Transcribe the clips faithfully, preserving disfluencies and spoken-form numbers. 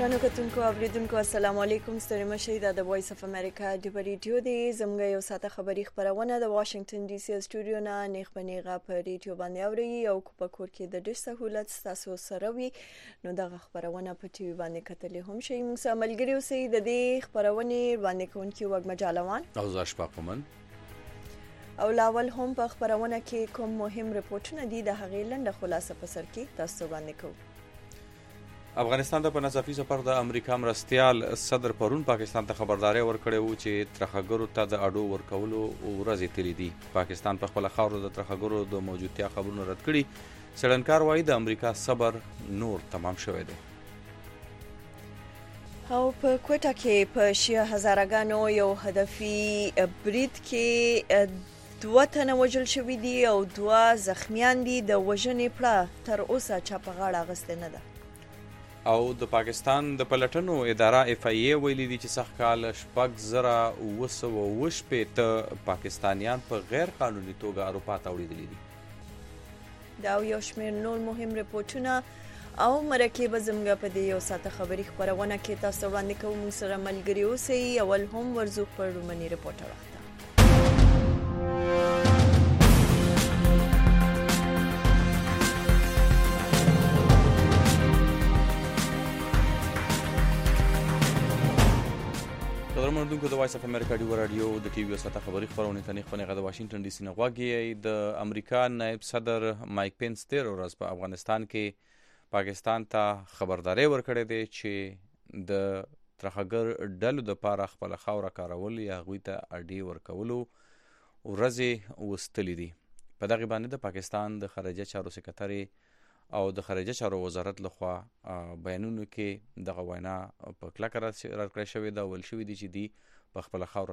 ګرانو کتونکو اوریدونکو السلام علیکم. ستړي مشئ د وایس اف امریکا د ریډیو د زموږ یو ساعته خبری خبرونه د واشنگټن ډي سي سټوډیو نه نیغ بنیغه په ریډیو باندې اوري او په کور کې د ډیر سہولت تاسو سره وي. نو دغه خبرونه په ټي وي باندې کتلې هم شي. موږ سره ملګری اوسئ د دې خبرونه باندې کوونکی وګ مجالوان او زاشپاقمن او لاول هم په خبرونه کې کوم مهم رپورټونه دي د هغې لنډه خلاصه په سر کې تاسو باندې کوو. افغانستان ته په ناڅاپي سفر د امریکا مرستیال صدر پرون پاکستان ته خبرداري ورکړې وو چې ترخګرو ته د اډو ورکولو ورځې تیرې دي. پاکستان په خپل خاور د ترخګرو د موجودتیا خبرونه رد کړي. څېړنکار وایي د امریکا صبر نور تمام شوی دی. او په کوټه کې په شیا هزارګانو یو هدفي برید کې دوه تنه وژل شوي دي او دوه زخمیان دي. د وژنې پړه تر اوسه چا په غاړه اخیستې نه ده. او د پاکستان د پلټنو اداره اف ای ای ویلي دي چې سخت کال شپږ زره اوه سوه اوه شپېته پاکستانیان په غیر قانوني توګه اروپا ته وړي دي. دا یو شمېر نور مهم رپورټونه او مرکه به زموږ په دې یو ساعته خبري خبرونه کې تاسو وړاندې کوو. موږ سره ملګري اوسئ. اول هم ورزو پر رومني رپورټ وخت قدرمنونکو د وایس اف امریکا ډیو رادیو د ټي وي ساته خبري خبرونه ته نه خونه غو واشنگټن ډي سي نه غواګي. د امریکا نائب صدر مایک پینس تیر ورځ په افغانستان کې پاکستان ته خبرداري ورکړې ده چې د ترخګر ډلو د پاره خپل خاور کارول یا غوي ته اډي ورکولو ورځې وستلې دي. په دغه باندې د پاکستان د خارجه چارو سکرټري او د خارجه چارو وزارت لخوا بیانونو کې دغه وینا په کلکه راکړې شوې ده. ول شوې دي چې دی په خپل خاور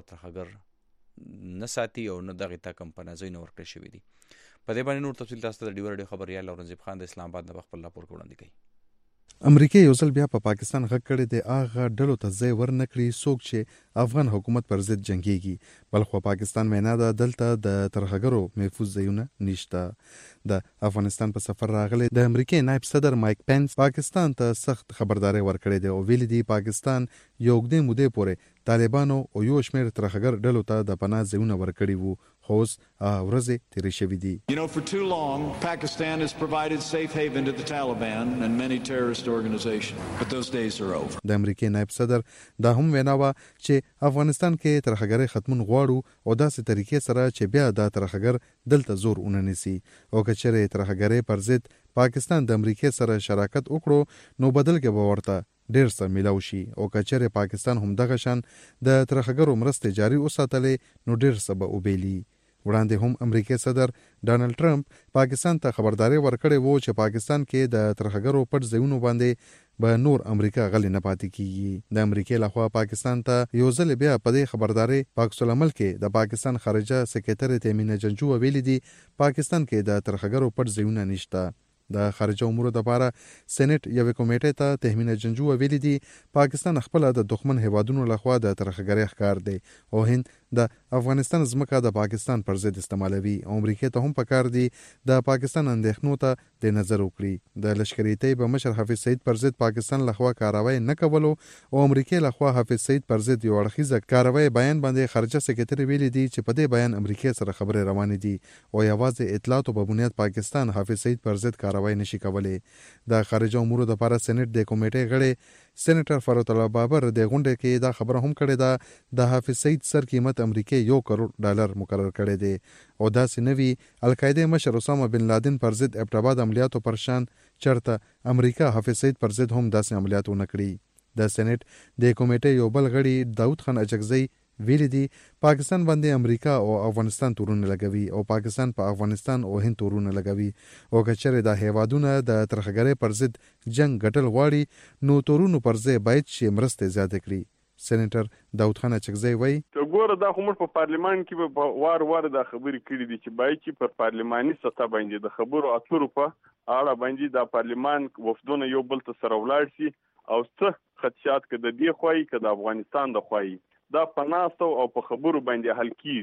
ترخګر نه ساتي او نه دغه تا کمپنیزي نه ورکړې شوې دي. په دې باندې نور تفصیل تاسو د ډیور ډیو خبريال اورنګزیب خان د اسلام آباد د خپل راپور وړاندې کوي. امریکا یو ځل بیا په پا پاکستان غږ کړی دی هغه ډلو ته ځای ورنکړي څوک چې افغان حکومت پر ضد جنگيږي. بلخو پاکستان وینا ده دلته د ترخګرو محفوظ ځایونه نشته. د افغانستان په سفر راغلی د امریکا نائب صدر مایک پینس پاکستان ته سخت خبرداري ورکړې ده او ویلي دی پاکستان یو وګړي مودې پورې طالبانو او یو شمېر ترخګر ډلو ته د پناه ځایونه ورکړي وو خو اوس ورځې تیرې شوې دي. You know, for too long, Pakistan has provided safe haven to the Taliban and many terrorist organizations, but those days are over. د امریکا نائب صدر دا هم وینا وا چې افغانستان کې ترخګرۍ ختمون غواړو او داسې طریقې سره چې بیا د ترخګر دلته زور وننسي او کچره ترخګرۍ پر ضد پاکستان د امریکا سره شراکت وکړو نو بدل کې به ورته ډیر څه ملاو شي او کچره پاکستان هم دغه شان د ترخګرو مرستې جاري وساتلې نو ډیر څه به وبېلي. وړاندې هم امریکا صدر ډانلډ ټرمپ پاکستان ته خبرداري ورکړې وو چې پاکستان کې د ترخګرو پټ ځایونو باندې به نور امریکا غلي نه پاتې کیږي. د امریکا لخوا پاکستان ته یو ځل بیا په دې خبرداري پاک العمل کې د پاکستان خارجه سکرټری تیمینه جنجو ویلي دي پاکستان کې د ترخګرو پټ ځایونه نشته. د خارجه امور لپاره سېنات یو کمیټې ته تهمینه جنجو ویلي دي پاکستان خپل د دښمن هیوادونو لخوا د ترخګرۍ ښکار دی او هند د افغانستان ځمکه د پاکستان پر ضد استعمالوي او امریکا ته هم پکار دی د پاکستان اندېښنو ته د نظر وکړي. د لشکري طیبه مشر حافظ سعید پر ضد پاکستان لخوا کاروای نه کولو او امریکا لخوا حافظ سعید پر ضد یو اړخیزه کاروای بیان باندې خارجه سکرټری ویلي دي چې په دې بیان امریکا سره خبرې روانې دي او یوازې اطلاعاتو په بنیاد پاکستان حافظ سعید پر ضد کاروای نشي کولای. د خارجه امور لپاره سېنات د کمیټې غړي سېنیټر فاروق الله بابر د غونډې کې دا خبره هم کړې ده د حافظ سعید سر قیمت امریکا یو کروڑ ډالر مقرر کړی دی او داسې نوي القاعده مشر اسامه بن لادن پر ضد ابټاباد عملیاتو پر شان چرته امریکا حافظ سعید پر ضد هم داسې عملیات ونکړي. د سېنات د کمیټې یو بل غړي داود خان اچکزی ویلي دي پاکستان باندې امریکا او افغانستان تورونه لګوي او پاکستان په پا افغانستان او هند تورونه لګوي او کچره د هیوادونو د ترخګرۍ پر ضد جنگ ګټل غواړي نو تورونو پر ځای باید چې مرسته زیاته کړي. سېنیټر داود خان اچکزی وایي ګوره دا خو موږ په پارلمان کې به وار وار دا خبرې کړې دي چې باید چې پر پارلماني سطح باندې د خبرو اترو په اړه باندې د پارلمان وفدونه یو بل ته سره ولاړ شي او څه خدشات کې د دې خوای کې د افغانستان د خوای دا پناستو او په خبرو باندې حل کیږي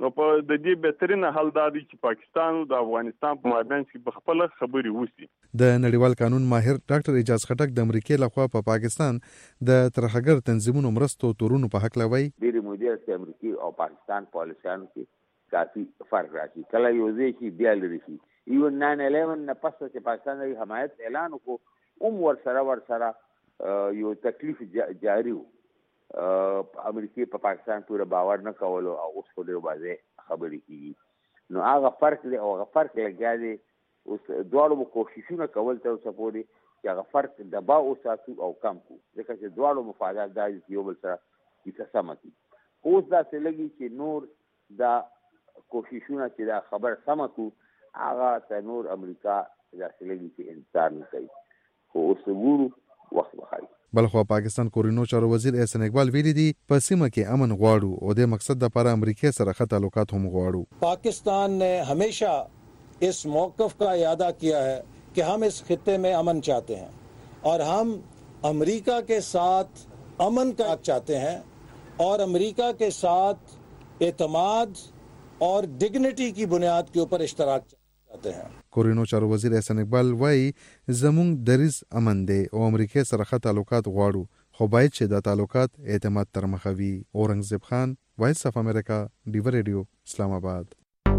نو په د دې بهترینه حل دا دی چې پاکستان او د افغانستان په مابین کې په خپل خبري وسی. د نړیوال قانون ماهر ډاکټر اعجاز خټک د امریکای لخوا په پا پاکستان د ترهګر تنظیمونو مرستو تورونو په حق لوي. ډېر مودې چې امریکای او پاکستان پالیسیانو کې کافي فرق راځي. کله یو ځای شي بیا لري شي. ایون ناین الیون نه پس چې پاکستان د حمایت اعلان وکړ اوم ور سره ور سره یو تکلیف جاری و. امریکای په پاکستان پورې باور نه کولو او اوس خو ډېر واضح خبرې کیږي. نو هغه فرق دی او هغه فرق لګیا دی. اوس دواړو به کوششونه کول تر اوسه پورې چې هغه فرق دبا وساتو او کم کړو ځکه چې دواړو مفادات دا دي چې یو بل سره کیسه سمه کړي. اوس داسې لګي چې نور دا کوششونه چې دا خبر سمه کړو هغه ته نور امریکا داسې لګي چې انتظار نه کوي. خو اوس ګورو وخت به ښایي. بلخوا پاکستان کورینو چارو وزیر احسان اقبال ویلي دي په سیمه کې امن غواړو او د مقصد لپاره امریکای سره ښه تعلقات هم غواړو. पाकिस्तान ने हमेशा इस मौक़िफ़ का इरादा किया है कि हम इस खित्ते में अमन चाहते हैं और हम अमेरिका के साथ अमन का चाहते हैं और अमेरिका के साथ एतमाद और डिग्निटी की बुनियाद के ऊपर इश्तराक चाहते हैं. کورینو چارو وزیر احسان اقبال وایي زموږ دریځ امن دی او امریکای سره ښه تعلقات غواړو خو باید چې دا تعلقات اعتماد تر مخه وي. اورنګزیب خان، وایس اف امریکا، ډیو ریډیو، اسلام آباد.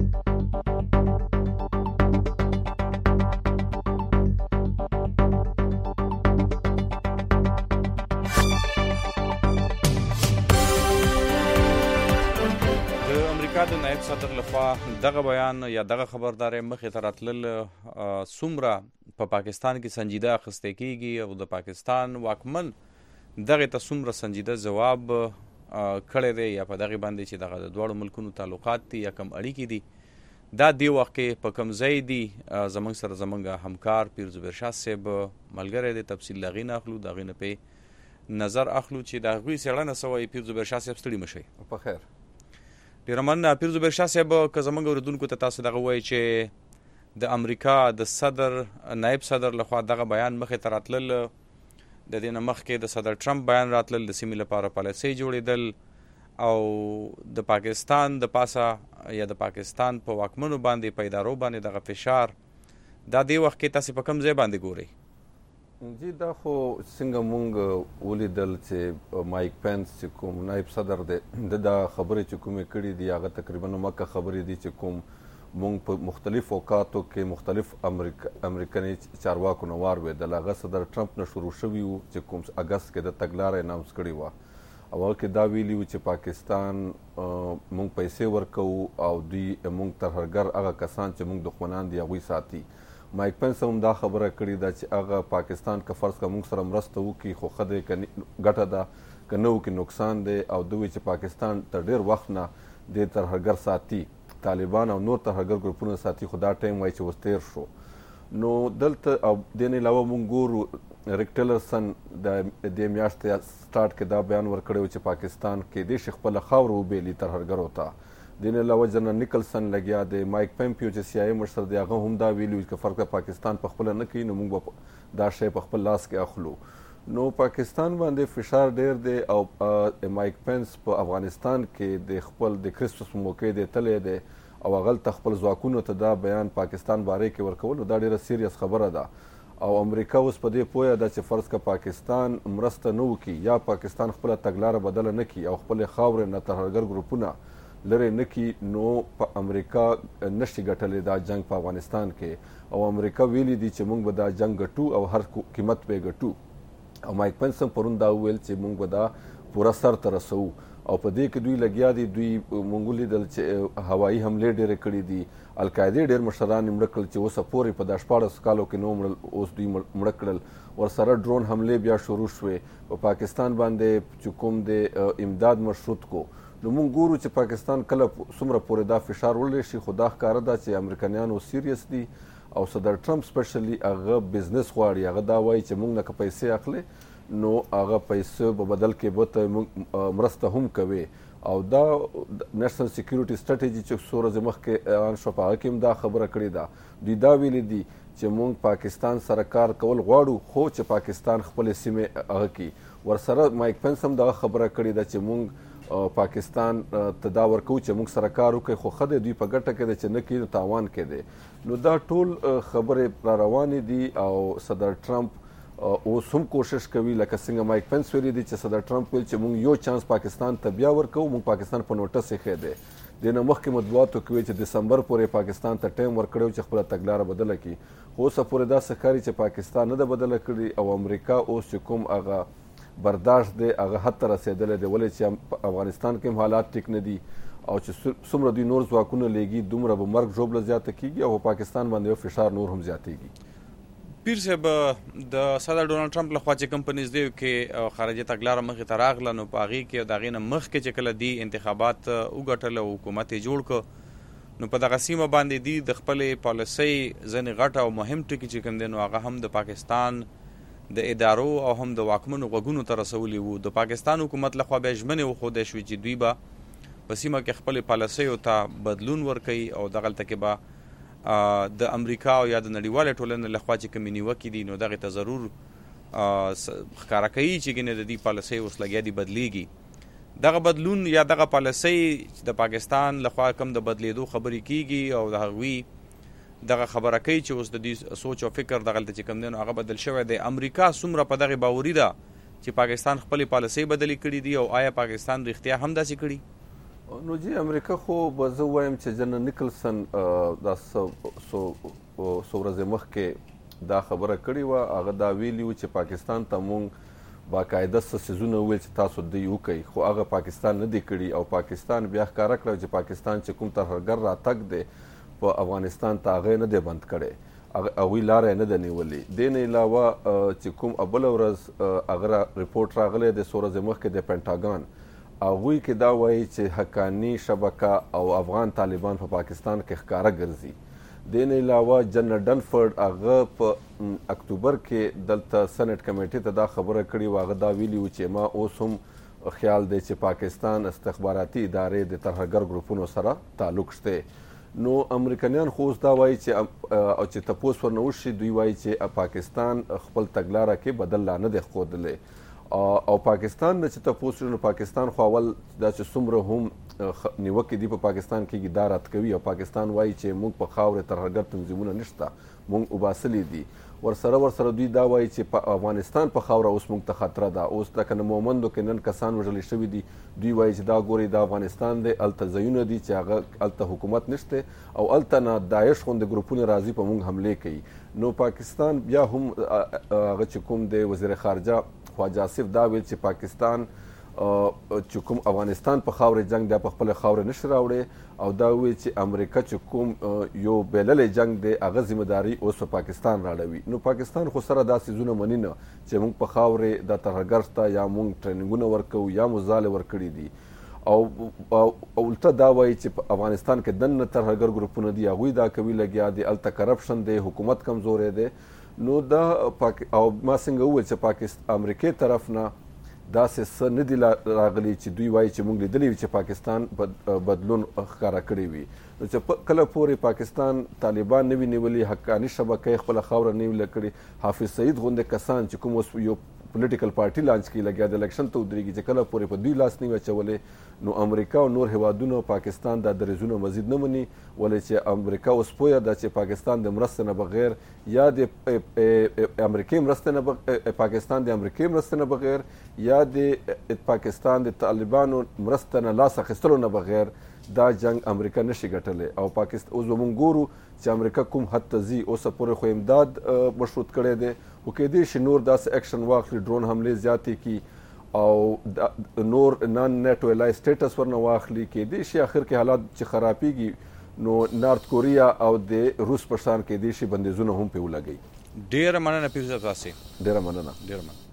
د نائب صدر لخوا دغه بیان یا دغه خبرداري مخې ته راتلل څومره په پاکستان کې سنجیده اخیستل کیږي او د پاکستان واکمن دغه ته څومره سنجیده جواب کړی دی یا په دغه باندې چې دغه د دوړو ملکونو تعلقات دي یا کم اړیکې دي دا دی وخت کې په کم ځای دي. زمونږ سره زمونږ همکار پیر زبیر شاه صاحب ملګری دی، تفصیل لغې نه اخلو دغه نه په نظر اخلو چې د هغوی څېړنه سوی. پیر زبیر شاه صاحب ستړي مشئ. په خیر. ډېر مننه پیر زبیر شاه صاحب. که زموږ اورېدونکو ته تاسو دغه وایي چې د امریکا د صدر نایب صدر لخوا دغه بیان مخې ته راتلل، د دې نه مخکې د صدر ټرمپ بیان راتلل، د سیمې لپاره پالیسۍ جوړېدل او د پاکستان د پاسه یا د پاکستان په واکمنو باندې په ادارو باندې دغه فشار، دا دې وخت کې تاسې په کوم ځای باندې ګورئ؟ جی دا خو څنګه مونږ ولیدل چې مایک پینس چې کوم نایب صدر دی د دا خبرې چې کومې کړي دي هغه تقریبا مکه خبرې دي چې کوم مونږ په مختلف اوقاتو کې مختلف امریکایي چارواکو نه واورېدل. هغه صدر ټرمپ نه شروع شوي وو چې کوم اګست کې د تګلاره اناونس کړې وه. اول کې دا ویلي وو چې پاکستان مونږ پیسې ورکوو او دوی مونږ ترهګر هغه کسان چې مونږ دښمنان دي هغوی ساتي. مایک پینس هم دا خبره کړې ده چې هغه پاکستان که فرض که موږ سره مرسته وکړي خو ښه دی که ګټه ده که نه وکړي نقصان دی. او دوی چې پاکستان تر ډېر وخت نه د ترهګر ساتي، طالبان او نور ترهګر ګروپونه ساتي، خو دا ټایم وایي چې اوس تېر شو. نو دلته او دې نه علاوه موږ ګورو ریک ټیلرسن د دې میاشتې سټارټ کې دا بیان ورکړی و چې پاکستان کېدای شي خپله خاوره وبیلي ترهګرو ته. دین علاوه جنرال نیکلسن لګیا دی، مایک پمپیو چې سی آی مشر دی هغه هم دا ویلي چې فرق پاکستان په خپله نه کوي نو موږ به دا شی په خپل لاس کې اخلو. نو پاکستان باندې فشار ډیر دی او مایک پنس په افغانستان کې د خپل د کرسمس موقع دی تللی دی او هغه ته خپل ځواکونو ته دا بیان پاکستان باره کې ورکول دا ډیره سیریس خبره ده. او امریکا اوس په دې پوهه ده چې فرض که پاکستان مرسته نه وکړي یا پاکستان خپله تګلاره بدله نه کړي او خپلې خاورې نه ترهګر ګروپونه لرې نه کړي نو په امریکا نشي ګټلی دا جنګ په افغانستان کې. او امریکا ویلي دي چې موږ به دا جنګ ګټو او هر قیمت به یې ګټو. او مایک پنس هم پرون دا وویل چې موږ به دا پوره سر ته رسوو. او په دې کې دوی لګیا دي، دوی موږ ولیدل چې هوایي حملې ډېرې کړي دي. القاعدې ډېر مشران یې مړه کړل چې اوسه پورې په دا شپاړس کالو کې نو مړل، اوس دوی مړه کړل. ورسره ډرون حملې بیا شروع شوې په پاکستان باندې چې کوم د امداد مشروط کو. نو موږ ګورو چې پاکستان کله څومره پورې دا فشار وړلی شي. خو دا ښکاره ده چې امریکایانو سیریس دي او صدر ټرمپ سپیشلی هغه بزنس غواړي. هغه دا وایي چې موږ نه که پیسې اخلي نو هغه پیسې په بدل کې به ته مرسته هم کوي. او دا نیشنل سیکیورټي سټریټیجي چې څو ورځې مخکې اعلان شوه په هغه کې هم دا خبره کړې ده. دوی دا ویلي دي چې موږ پاکستان سره کار کول غواړو خو چې پاکستان خپلې سیمې هغه کړي. ورسره مایک پنس هم دغه خبره کړې ده چې موږ پاکستان ته دا ورکو چې موږ سره کار وکړي، خو ښه دی دوی په ګټه کې دی چې نه کېږي تاوان کې دی. نو دا ټول خبرې را روانې دي او صدر ټرمپ اوس هم کوشش کوي، لکه څنګه مایک پنس ویلي دي چې صدر ټرمپ ویل چې موږ یو چانس پاکستان ته بیا ورکوو، موږ پاکستان په نوټس ایښی دی. دې نه مخکې مطبوعاتو کې ویل چې دسمبر پورې پاکستان ته ټایم ورکړی چې خپله تګلاره بدله کړي، خو اوسه پورې داسې ښکاري چې پاکستان نه ده بدله کړې او امریکا اوس چې کوم هغه برداشت دی هغه حد ته رسېدلی دی، ولې چې افغانستان کې هم حالات ټیک نه دي او چې څومره دوی نور ځواکونه لیږي دومره به مرګ ژوبله زیاته کېږي او پاکستان باندې یو فشار نور هم زیاتېږي. پیر صاحب د صدر ډونالډ ټرمپ لخوا چې کوم په نږدې کې خارجي تګلاره مخې ته راغله نو په هغې کې د هغې نه مخکې چې کله دی انتخابات وګټل او حکومت یې جوړ کړ نو په دغه سیمه باندې دی د خپلې پالیسۍ ځینې غټ او مهم ټکي چې کوم دی نو هغه هم د پاکستان د ادارو او هم د واکمنو غوږونو ته رسولي وو. د پاکستان حکومت لخوا بیا ژمنې وښودی شوې چې دوی به په سیمه کې خپلې پالیسیو ته بدلون ورکوي او دغلته کې به د امریکا او یا د نړیوالې ټولنې لخوا چې کومې نیوکې دي نو دغې ته ضرور ښکاره کوي چې ګینې د دې پالیسۍ اوس لګیا دي بدلیږي. دغه بدلون یا دغه پالیسۍ د پاکستان لخوا کوم د بدلیدو خبرې کیږي او د هغوی دغه خبره کوي چې اوس د دې سوچ او فکر دغلته چې کوم دی نو هغه بدل شوی دی. امریکا څومره په دغې باوري ده چې پاکستان خپلې پالیسۍ بدلې کړي دي او آیا پاکستان رښتیا هم داسې کړي؟ نو جی امریکا خو به زه وایم چې جنرال نیکلسن دا څو ورځې مخکې دا خبره کړې وه، هغه دا ویلي وو چې پاکستان ته مونږ باقاعده څه څیزونه وویل چې تاسو دوی وکئ، خو هغه پاکستان نه دی کړي او پاکستان بیا ښکاره کړه چې پاکستان چې کوم ترهګر راتګ دی په افغانستان ته هغه نه دی بند کړی، هغوی لاره یې نه ده نیولې. دې نه علاوه چې کوم بله ورځ هغه رپورټ راغلی دی څو ورځې مخکې د پینټاګان، هغوی کې دا وایي چې حقاني شبکه او افغان طالبان په پاکستان کې ښکاره ګرځي. دې نه علاوه جنرال ډنفورډ هغه په اکتوبر کې دلته سینټ کمیټې ته دا خبره کړې وه، هغه دا ویلي وو چې ما اوس هم خیال دی چې پاکستان استخباراتي ادارې د ترهګر ګروپونو سره تعلق شته. نو امریکایان خو اوس دا وایي چې او چې تپوس ورنه وشي دوی وایي چې پاکستان خپل تګلاره کې بدل لا نه دی ښودلی او پاکستان نه چې تپوس نو پاکستان خو اول دا چې څومره هم نیوکې دي په پاکستان کې دا رد کوي او پاکستان وایي چې موږ په خاورې ترهګر تنظیمونه نشته، موږ وباسلي دي. ورسره ورسره دوی دا وایي چې په افغانستان په خاوره اوس موږ ته خطره ده. اوس لکه د مومندو کې نن کسان وژلي شوي دي، دوی وایي چې دا ګوري دا افغانستان دی، هلته ځایونه دي چې هغه هلته حکومت نشته او هلته نه داعش غوندې ګروپونه راځي په موږ حملې کوي. نو پاکستان بیا هم هغه چې کوم دی وزیر خارجه خواجه آصف دا ویل چې پاکستان چې کوم افغانستان په خاورې جنگ دی په خپله خاورې نشي راوړی او دا ویل چې امریکا چې کوم یو بیللی جنگ دی هغه ذمهداري اوس په پاکستان راړوي. نو پاکستان خو سره دا څیزونه مني نه چې موږ په خاورې د ترهګر ته یا موږ ټریننګونه ورکوو یا مو ځالې ورکړي دي او الټه دا وایي چې په افغانستان کې دننه ترهګر ګروپونه دي هغوی دا کوي لګیا دي، هلته کرپشن دی، حکومت کمزوری دی. نو دا پاک او ما څنګه وویل چې پاکستان امریکې طرف نه داسې څه نه دي راغلي چې دوی وایي چې موږ لیدلی وي چې پاکستان بدلون ښکاره کړی وي. نو چې کله پورې پاکستان طالبان نه وي نیولي، حقاني شبکه یې خپله خاوره نه وي کړې، حافظ سعید غوندې کسان چې کوم اوس یو پولیټیکل پارټي لانچ کړي لګیا د الیکشن ته ودرېږي چې کله پورې په دوی لاس نه وي اچولی نو امریکا او نور هیوادونو پاکستان دا دریځونه مزید نه مني، ولې چې امریکا اوس پوهه ده چې پاکستان د مرستې نه بغیر یا د امریکې مرستې نه پاکستان د امریکې مرستې نه بغیر یا د پاکستان د طالبانو مرسته نه لاس اخیستلو نه بغیر دا جنگ امریکا نشي ګټلی. او پاکستان اوس به مونږ ګورو چې امریکا کوم حد ته ځي. اوسه پورې خو امداد مشروط کړی دی، خو کیدای شي نور داسې اکشن واخلي، ډرون حملې زیاتې کړي او نور نان نیټو الای سټیټس ورنه واخلي. کیدای شي اخر کې حالات چې خرابېږي نو نارت کوریا او د روس په شان کیدای شي بندیزونه هم پرې ولګوي. ډېره مننه پیر صاحب تاسې. ډېره مننه. ډېره مننه.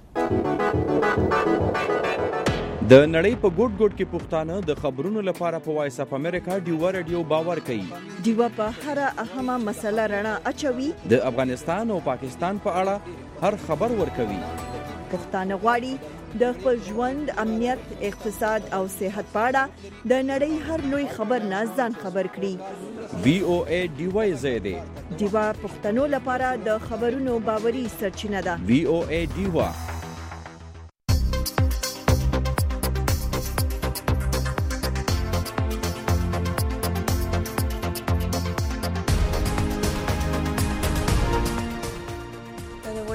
د نړۍ په ګوټ ګوټ کې پښتانه د خبرونو لپاره په وایس اف امریکا ډیوا رادیو باور کوي. ډیوا په هر اهمه مسله رڼا اچوي، د افغانستان او پاکستان په اړه هر خبر ورکوي. پښتانه غواړي د خپل ژوند، امنیت، اقتصاد او صحت په اړه د نړۍ هر لوی خبر نه ځان خبر کړي. وی او ای ډیوا زیاده ډیوا پښتنو لپاره د خبرونو باوري سرچینه ده. وی او ای ډیوا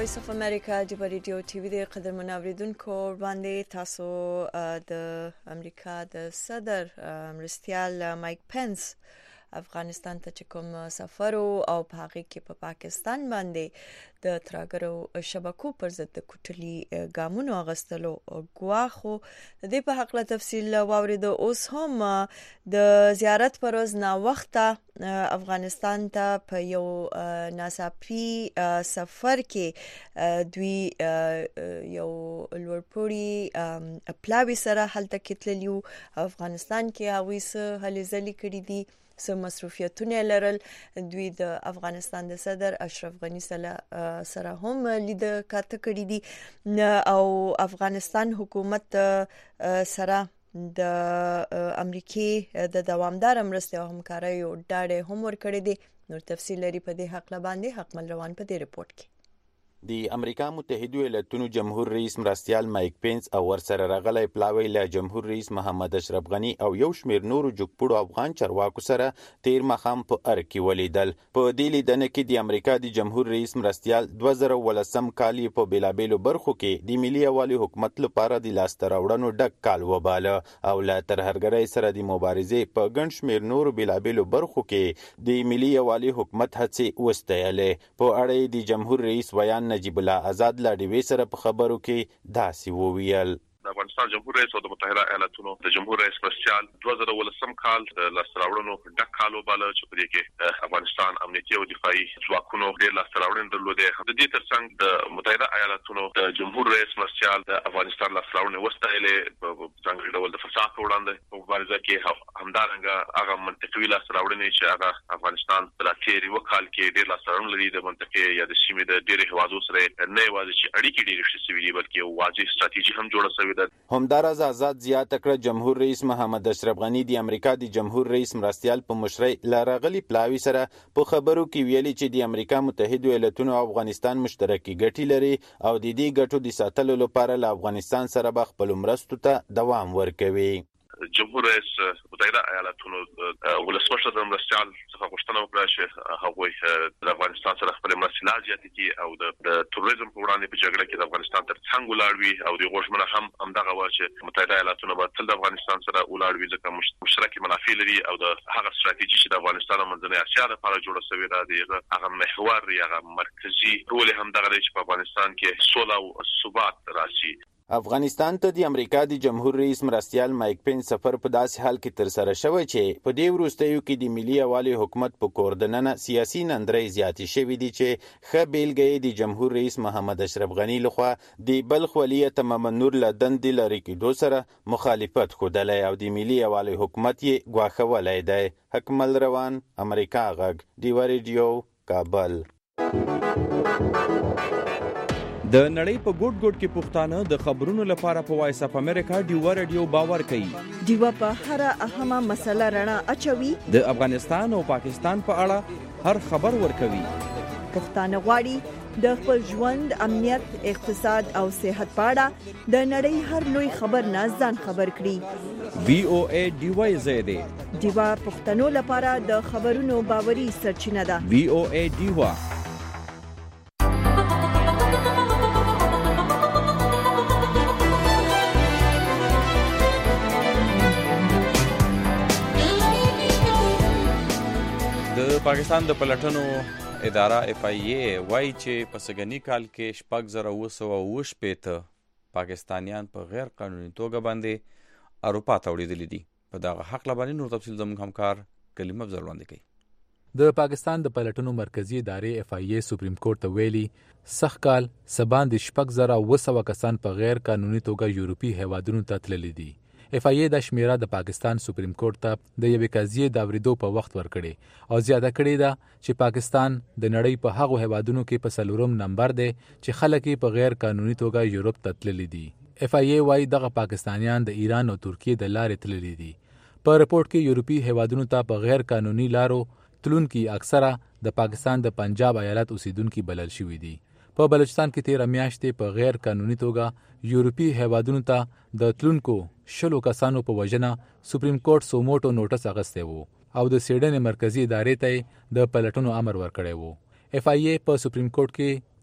وایس اف امریکا د ریډیو ټي وي د قدرمن اوریدونکو باندې تاسو د امریکا د صدر مرستيال مایک پنس افغانستان ته کوم سفر او په هغه کې په پا پاکستان باندې د ترګرو شبکو پر ضد د کوټلي ګامونو اغستلو غواخو د دې په حق له تفصیل واورید. اوس هم د زیارت پر ورځ نا وخته افغانستان ته په یو ناڅاپي سفر کې دوی یو لوړپوړي پلاوی سره هلته کتلیو افغانستان کې هغوی سره هلې ځلې کړې دي سو مصروفیتونه لرل. دوی د افغانستان د صدر اشرف غنی سره هم لید کاته کړی دي او افغانستان حکومت سره د امریکای د دوامدار مرستې او همکارۍ ډاډه هم ورکړي دي. نور تفصیل لري په دې حق باندې حکمل روان په دې رپورت کې. د امریکا متحده ایالاتونو جمهور رئیس مرستيال مایک پنس او ورسره راغلی پلاوی له جمهور رئیس محمد اشرف غنی او یو شمیر نورو جګپړو افغان چارواکو سره تیر مخام په ار کې ولیدل. په دې لیدنه کې د امریکا د جمهور رئیس مرستيال دوه زره ولسم کال په بیلابېلو برخو کې د ملي یوالي حکومت لپاره د لاسته راوړنو ډک کال وباله او له ترهګرۍ سره د مبارزې په ګڼ شمیر نورو بیلابېلو برخو کې د ملي یوالي حکومت هڅې وستایلې. په اړه د جمهور رئیس ویان نجیب الله آزاد لا ډیوی سره په خبرو کې داسې وویل. د افغانستان جمهور رئیس او د متحده ایالاتونو د جمهور رئیس مرستيال دوه زره ولسم کال لاسته راوړنو ډک کال وباله چې په دې کې افغانستان امنیتي او دفاعي ځواکونو ډېر لاسته راوړنې درلودې. د دې ترڅنګ د متحده ایالاتونو د جمهور رئیس مرستيال د افغانستان لاسته راوړنې وستایلې په ځانګړي ډول د فساد په وړاندې په مبارزه کې همدارنګه هغه منطقي لاسته راوړنې چې هغه افغانستان په تیری وکال کې ډېر لاسته راوړنې لري د منطقې یا د سیمې د ډېر هوادو سره نه یوازې چې اړیکې ډېرې ښې شوې دي بلکې یو واضح ستراتیژي هم جوړه شوې. همداراز آزاد زیاته کړه جمهور رئیس محمد اشرف غنی د امریکا د جمهور رئیس مرستيال په مشرۍ لراغلي پلاوی سره په خبرو کې ویلي چې د امریکا متحده ایالاتونو او افغانستان مشترکي ګټې لري او د دې ګټو د ساتلو لپاره له افغانستان سره به خپل مرستو ته دوام ورکوي. جمهور رئیس متحده ایالاتونو ولسمشر د مرستيال څخه غوښتنه وکړه چې هغوی د افغانستان سره خپل مرستې لا زیاتې کړي او د تروریزم په وړاندې په جګړه کې د افغانستان تر څنګ ولاړ وي او د غوښمنه هم همدغه و چې متحده ایالاتونو به تل د افغانستان سره ولاړ وي ځکه مشترک منافع لري او د هغه ستراتیژي چې د افغانستان او منځنۍ اسیا لپاره جوړه شوې ده د هغه محور یا هغه مرکزی رول همدغه دی چې په افغانستان کې سوله او ثبات راشي. افغانستان ته د امریکا د جمهور رئیس مرستيال مایک پنس سفر په داسې حال کې تر سره شوی چې په دې وروستیو کې د ملي یوالي حکومت په کور دننه سیاسي نندرې زیاتې شوې دي چې ښه بیلګه د جمهور رئیس محمد اشرف غنی لخوا د بلخ ولیعهد محمد نور له دندې لرې کېدو سره مخالفت ښودلی او د ملي یوالي حکومت یې ګواښولی دی. حکمل روان، امریکا غږ، ډیوه ریډیو، کابل. د نړۍ په ګوټ ګوټ کې پښتانه د خبرونو لپاره په وایس اف امریکا ډیوه ریډیو باور کوي. ډیوه په هر اهمه مسله رڼا اچوي. د افغانستان او پاکستان په اړه هر خبر ورکوي. پښتانه غواړي د خپل ژوند، امنیت، اقتصاد او صحت په اړه د نړۍ هر لوی خبر نه ځان خبر کړي. وی او ای ډیوه زیاده ډیوه پښتنو لپاره د خبرونو باوري سرچینه ده. وی او ای ډیوه. د پاکستان د پلټنو اداره اف آی ای وایي چې په سږني کال کې شپږ زره اوه سوه اوه شپېته پاکستانیان په غیر قانوني توګه باندې اروپا ته وړېدلي دي. په دغه حق باندې نور تفصیل زموږ همکار کلیم افضل وړاندې کوي. د پاکستان د پلټنو مرکزی ادارې اف آی ای سپریم کورټ ته ویلي سخت کال سبان د شپږ زره اوه سوه کسان په غیر قانوني توګه یورپي هیوادونو ته تللي دي. اف آی ای د شمیره د پاکستان سپریم کورټ ته د یوې قضیې د اورېدو په وخت ورکړې او زیاته کړې ده چې پاکستان د نړۍ په هغو هیوادونو کې په څلورم نمبر دی چې خلک یې په غیر قانوني توګه یورپ ته تللي دي. اف آی ای وایي دغه پاکستانیان د ایران او ترکیې د لارې تللي دي. په رپورټ کې یورپي هیوادونو ته په غیر قانوني لارو تلونکي اکثره د پاکستان د پنجاب ایالت اوسیدونکي بلل شوي دي. په بلوچستان کې تیره میاشتې په غیر قانوني توګه یورپي هیوادونو ته د تلونکو شلو کسانو په وژنه سپریم کورټ سوموټو نوټس اخیستی و او د سیډنې مرکزی ادارې ته د پلټنو امر ورکړی و. اف آی ای په سپریم کورټ کې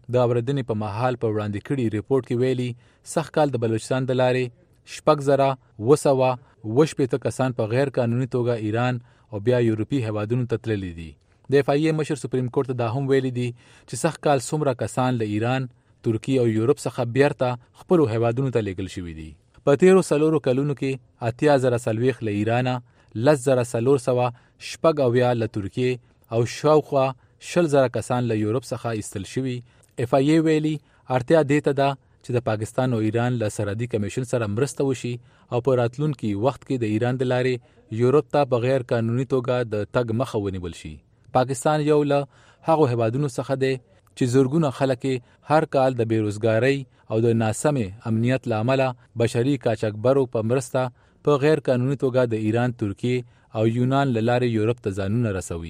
د اوریدنې په مهال په وړاندې کړي ریپورت کې ویلي سخت کال د بلوچستان د لارې شپږ زره اوه سوه اوه شپېته کسان په غیر قانوني توګه ایران او بیا یورپي هیوادونو ته تللي دي. د اف ای ای مشر سپریم کورټ ته دا هم ویلي دي چې سخت کال څومره کسان له ایران، ترکیه او یورپ څخه بیرته خپلو هیوادونو ته لیږل شوي دي. په تیرو څلورو کلونو کې اتیا زره څلوېښت له ایرانه، لس زره څلور سوه شپږ اویا له ترکیې او شاوخوا شل زره کسان له یورپ څخه ایستل شوي. اف ای ای ویلي اړتیا دې ته ده چې د پاکستان او ایران له سرحدي کمیشن سره مرسته وشي او په راتلونکي وخت کې د ایران د لارې یورپ ته په غیر قانوني توګه د تګ مخه ونیول شي. پاکستان یو له هغو هیوادونو څخه دی چې زرګونه خلک هر کال د بیروزګارۍ او د ناسمې امنیت له امله بشري قاچاقبرو په مرسته په غیر قانوني توګه د ایران، ترکیې او یونان له لارې یورپ ته ځانونه رسوي.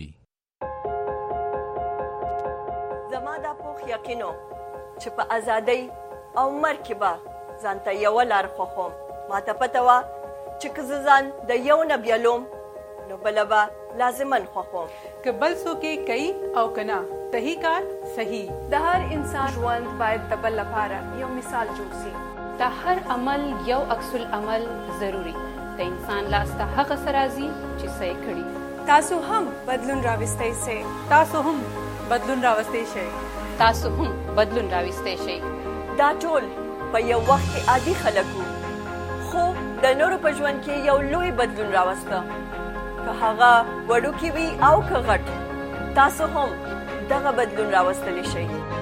زما دا پوخ یقینو چې په ازادۍ او مرګ کې به ځان ته یوه لار خوښوم. ما ته پته وه چې که زه ځان د یو نه بیلوم نو بله به لازماً خوښوم. که بل څوک یې کوي او که نه صحیح کار صحیح. د هر انسان ژوند باید د بل لپاره یو مثال جوړ شي. د هر عمل یو عکس العمل ضروري. د انسان لاس ته هغه څه راځي چې څه یې کړي. تاسو هم بدلون راوستی شئ. تاسو هم بدلون راوستی شئ. تاسو هم بدلون راوستی شئ. دا ټول په یو وخت کې عادي خلک وو، خو د نورو په ژوند کې یو لوی بدلون راوسته. که هغه وړوکی وي او که غټ، تاسو هم دغه بدلون راوستلی شئ.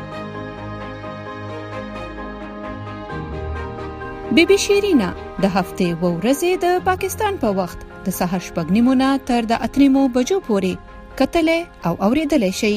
بی بی شیرینا د هفتې و ورځې د پاکستان په وخت د سهار شپږ نیمو نه تر د اته نیمو بجو پورې کتلی او اوریدلی شئ.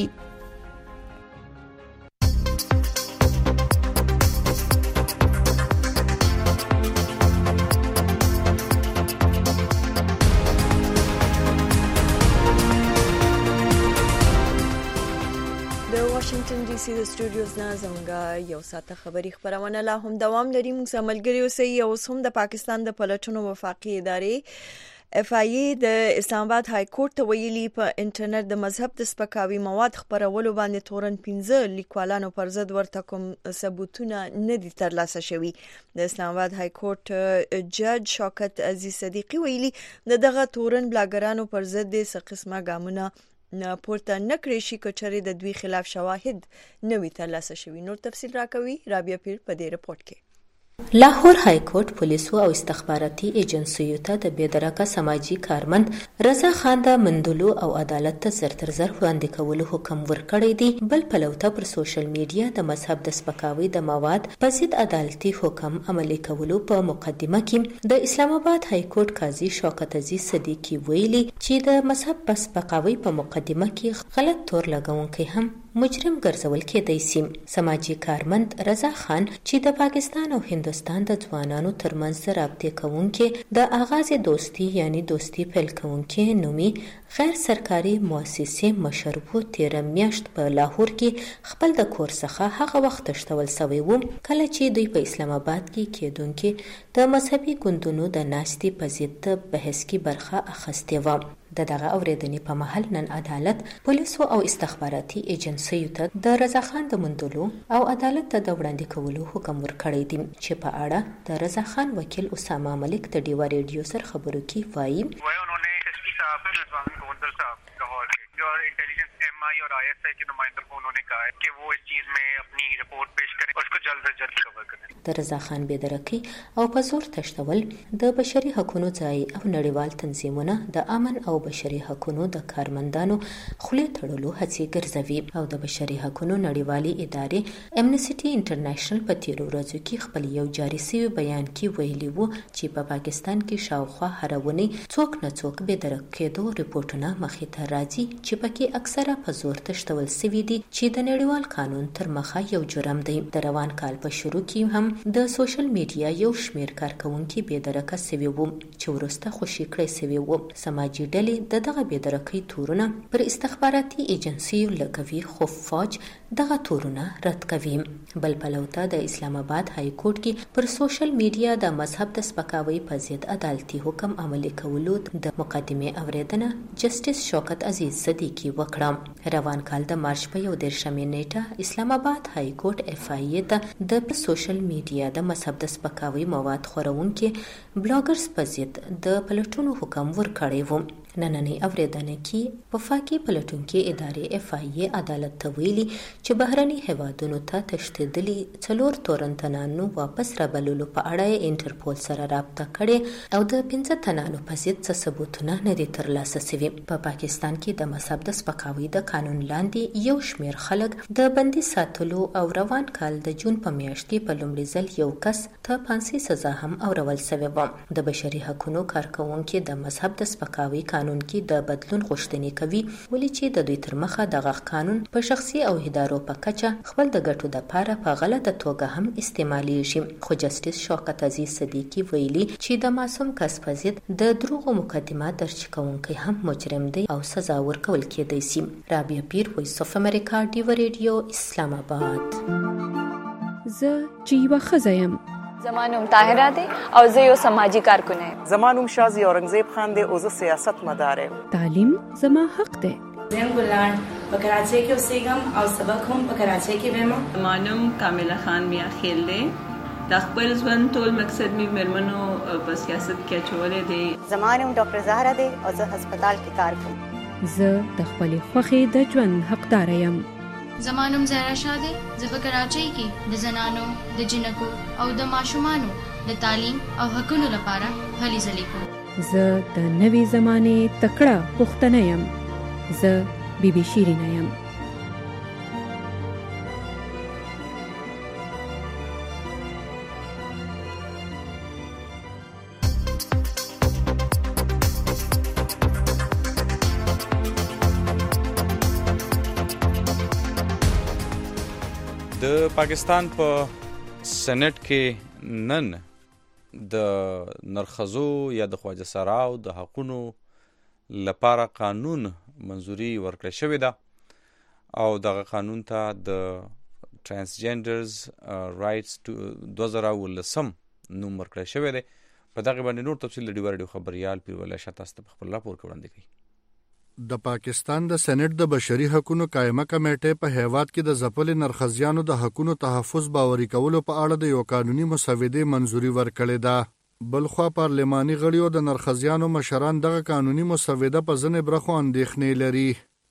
واشنگټن ډي سي د سټوډیوز نه زموږ یو ساعته خبري خبرونه لا هم دوام لري. موږ سره ملګري اوسئ. اوس هم د پاکستان د پلټنو وفاقي ادارې اف ای ای د اسلام آباد های کورټ ته ویلي په انټرنیټ د مذهب د سپکاوي مواد خپرولو باندې تورن پنځه لیکوالانو پر ضد ورته کوم ثبوتونه نه دي ترلاسه شوي. د اسلام آباد های کورټ جج شوکت عزیز صدیقی ویلي د دغه تورن بلاګرانو پر ضد د څه قسمه ګامونه نه پورته نکړي شي که چېرې د دوی خلاف شواهد نه وي ترلاسه شوي. نور تفصیل راکوي رابعه پیر په دې رپورت کې. لاهور های کورټ پولیسو او استخباراتي ایجنسیو ته د بېدرکه سماجي کارمند رضا خان د مندلو او عدالت ته زر تر زر وړاندې کولو حکم ورکړی دی. بل پلو ته پر سوشل میډیا د مذهب د سپکاوي د مواد په ضد عدالتي حکم عملي کولو په مقدمه کې د اسلام آباد های کورټ قاضي شوکت عزیز صدیقی ویلي چې د مذهب په سپکاوي په مقدمه کې غلط تور لګونکي هم مجرم ګرځول کېدای شي. سماجی کارمند رضا خان چې د پاکستان او هندستان د ځوانانو ترمنځ رابطې کوونکې د آغاز دوستي یعنی دوستي پیل کوونکې نومي غیر سرکاري مؤسسې مشر وو. تیره میاشت په لاهور کې خپل د کور څخه هغه وخت تښتول سوی و کله چې دوی په اسلام آباد کې کېدونکې د مذهبي ګوندونو د ناستې په ضد بحث کې برخه اخیستې وه. د دغه اوریدنې په محل نن عدالت پولیسو او استخباراتي ایجنسیو ته د رضا خان د مندلو او عدالت ته د وړاندې کولو حکم ورکړی دی چې په اړه د رضا خان وکیل اسامه ملک د ډیوا ریډیو سره خبرو کې وایي और इंटेलिजेंस एम आई और आई एस आई के नुमाइंदों को उन्होंने कहा है कि वो इस चीज में अपनी रिपोर्ट पेश करें और उसको जल्द से जल्द कवर करें. د رضا خان بېدرکي او په زور تښتول د بشري حقوقو ځای او نړیوال تنظیمونه د امن او بشري حقوقو د کارمندانو خولې تړلو هڅې ګرځوي او د بشري حقوقو نړیوالې ادارې امنیسټي انټرنیشنل په تیرو ورځو کې خپل یو جاري شوی بیان کې ویلي وو چې په پاکستان کې شاوخوا هر ونې څوک نه څوک بېدرک کېدو ریپورتونه مخې ته راځي چې پکې اکثره په زور تښتول شوي دي چې د نړیوال قانون تر مخه یو جرم دی. د روان کال په شروع کې هم د سوشل میډیا یو شمیر کارکونکي بېدرکه سوي وو چې وروسته خوشي کړی سوي وو. سماجي ډلې د دغه بېدرکۍ تورونه پر استخباراتي ایجنسیو لکه وي خوف فوج دغه تورونه رد کوي. بل پلو ته د اسلام آباد های کورټ کې پر سوشل میډیا د مذهب د سپکاوي په ضد عدالتي حکم عملي کولو د مقدمې اوریدنه جسټس شوکت عزیز صدیقی وکړه. روان کال د مارچ په یو دېرشمې نیټه اسلام آباد های کورټ اف آی ای ته د سوشل میډیا د مذهب د سپکاوي مواد خورونکي بلاګرز په ضد د پلټونو حکم ورکړی و. نننۍ اوریدنه کې وفاقي پلټونکي ادارې اف آی ای عدالت ته ویلي چې بهرني هیوادونو ته تښتېدلي څلور تورنتنانو واپس رابللو په اړه یې انټرپول سره رابطه کړې او د پنځه تنانو په ضد څه ثبوتونه نه دي ترلاسه سوي. په پاکستان کې د مذهب د سپکاوي د قانون لاندې یو شمېر خلک د بندي ساتلو او روان کال د جون په میاشت کې په لومړي ځل یو کس ته پانسي سزا هم اورول سوې وه. د بشري حقونو کارکوونکي د مذهب د سپکاوي قانون کې د بدلون غوښتنې کوي، ولې چې د دوی تر مخه دغه قانون په شخصي او ادارو په کچه خپل د ګټو لپاره په غلطه توګه هم استعمالیږي. خو جسټس شوکت عزیز صدیقی ویلي چې د معصوم کس په ضد د دروغو مقدمه درج کوونکی هم مجرم دی او سزا ورکول کېدای شي. رابعه پیر، وایس اف امریکا، ډیو ریډیو، اسلام آباد. زه چې یوه ښځه یم. زما نوم طاهره دی او زه یو سماجی کارکن یم. زما نوم شازی اورنګزیب خان دی او زه سیاست مدار یم. تعلیم زما حق دی. زم ګلان په کراچۍ کې اوسېږم او سبق هم په کراچۍ کې وایم. زما نوم کامله خان میا خیل دی. د خپل ژوند ټول مقصد مې مېرمنو په سیاست کې اچولی دی. زما نوم ډاکټر زهره دی او زه هسپتال کې کار کوم. زه د خپلې خوښې د ژوند حقدار یم. زما نوم زهرا شاه دی. زه په کراچۍ کې د زنانو، د جنکو او د ماشومانو د تعلیم او حقونو لپاره هلې ځلې کوم. زه د نوې زمانې تکړه پښتنه یم. زه بی بی شیرینه یم. د پاکستان په سېنات کې نن د نرخزو یا د خواجه سراو د حقونو لپاره قانون منظوري ورکړل شوې ده او دغه قانون ته د ترانسجندرز رائټس دوه زره ولسم نوم ورکړل شوی دی. په دغه باندې نور تفصیل د ډیو ریډیو خبريال پیرولای شاه تاسو ته خپل راپور وړاندې کوي. د پاکستان د سېنات د بشري حقوقو قائمه کمیټې په هیواد کې د ځپل نرخزیانو د حقوقو تحفظ باوري کولو په اړه د یو قانوني مسودې منظوري ورکړې ده. بلخوا پارلماني غړیو د نرخزیانو مشران دغه قانوني مسوده په ځنې برخو اندېښنې لري.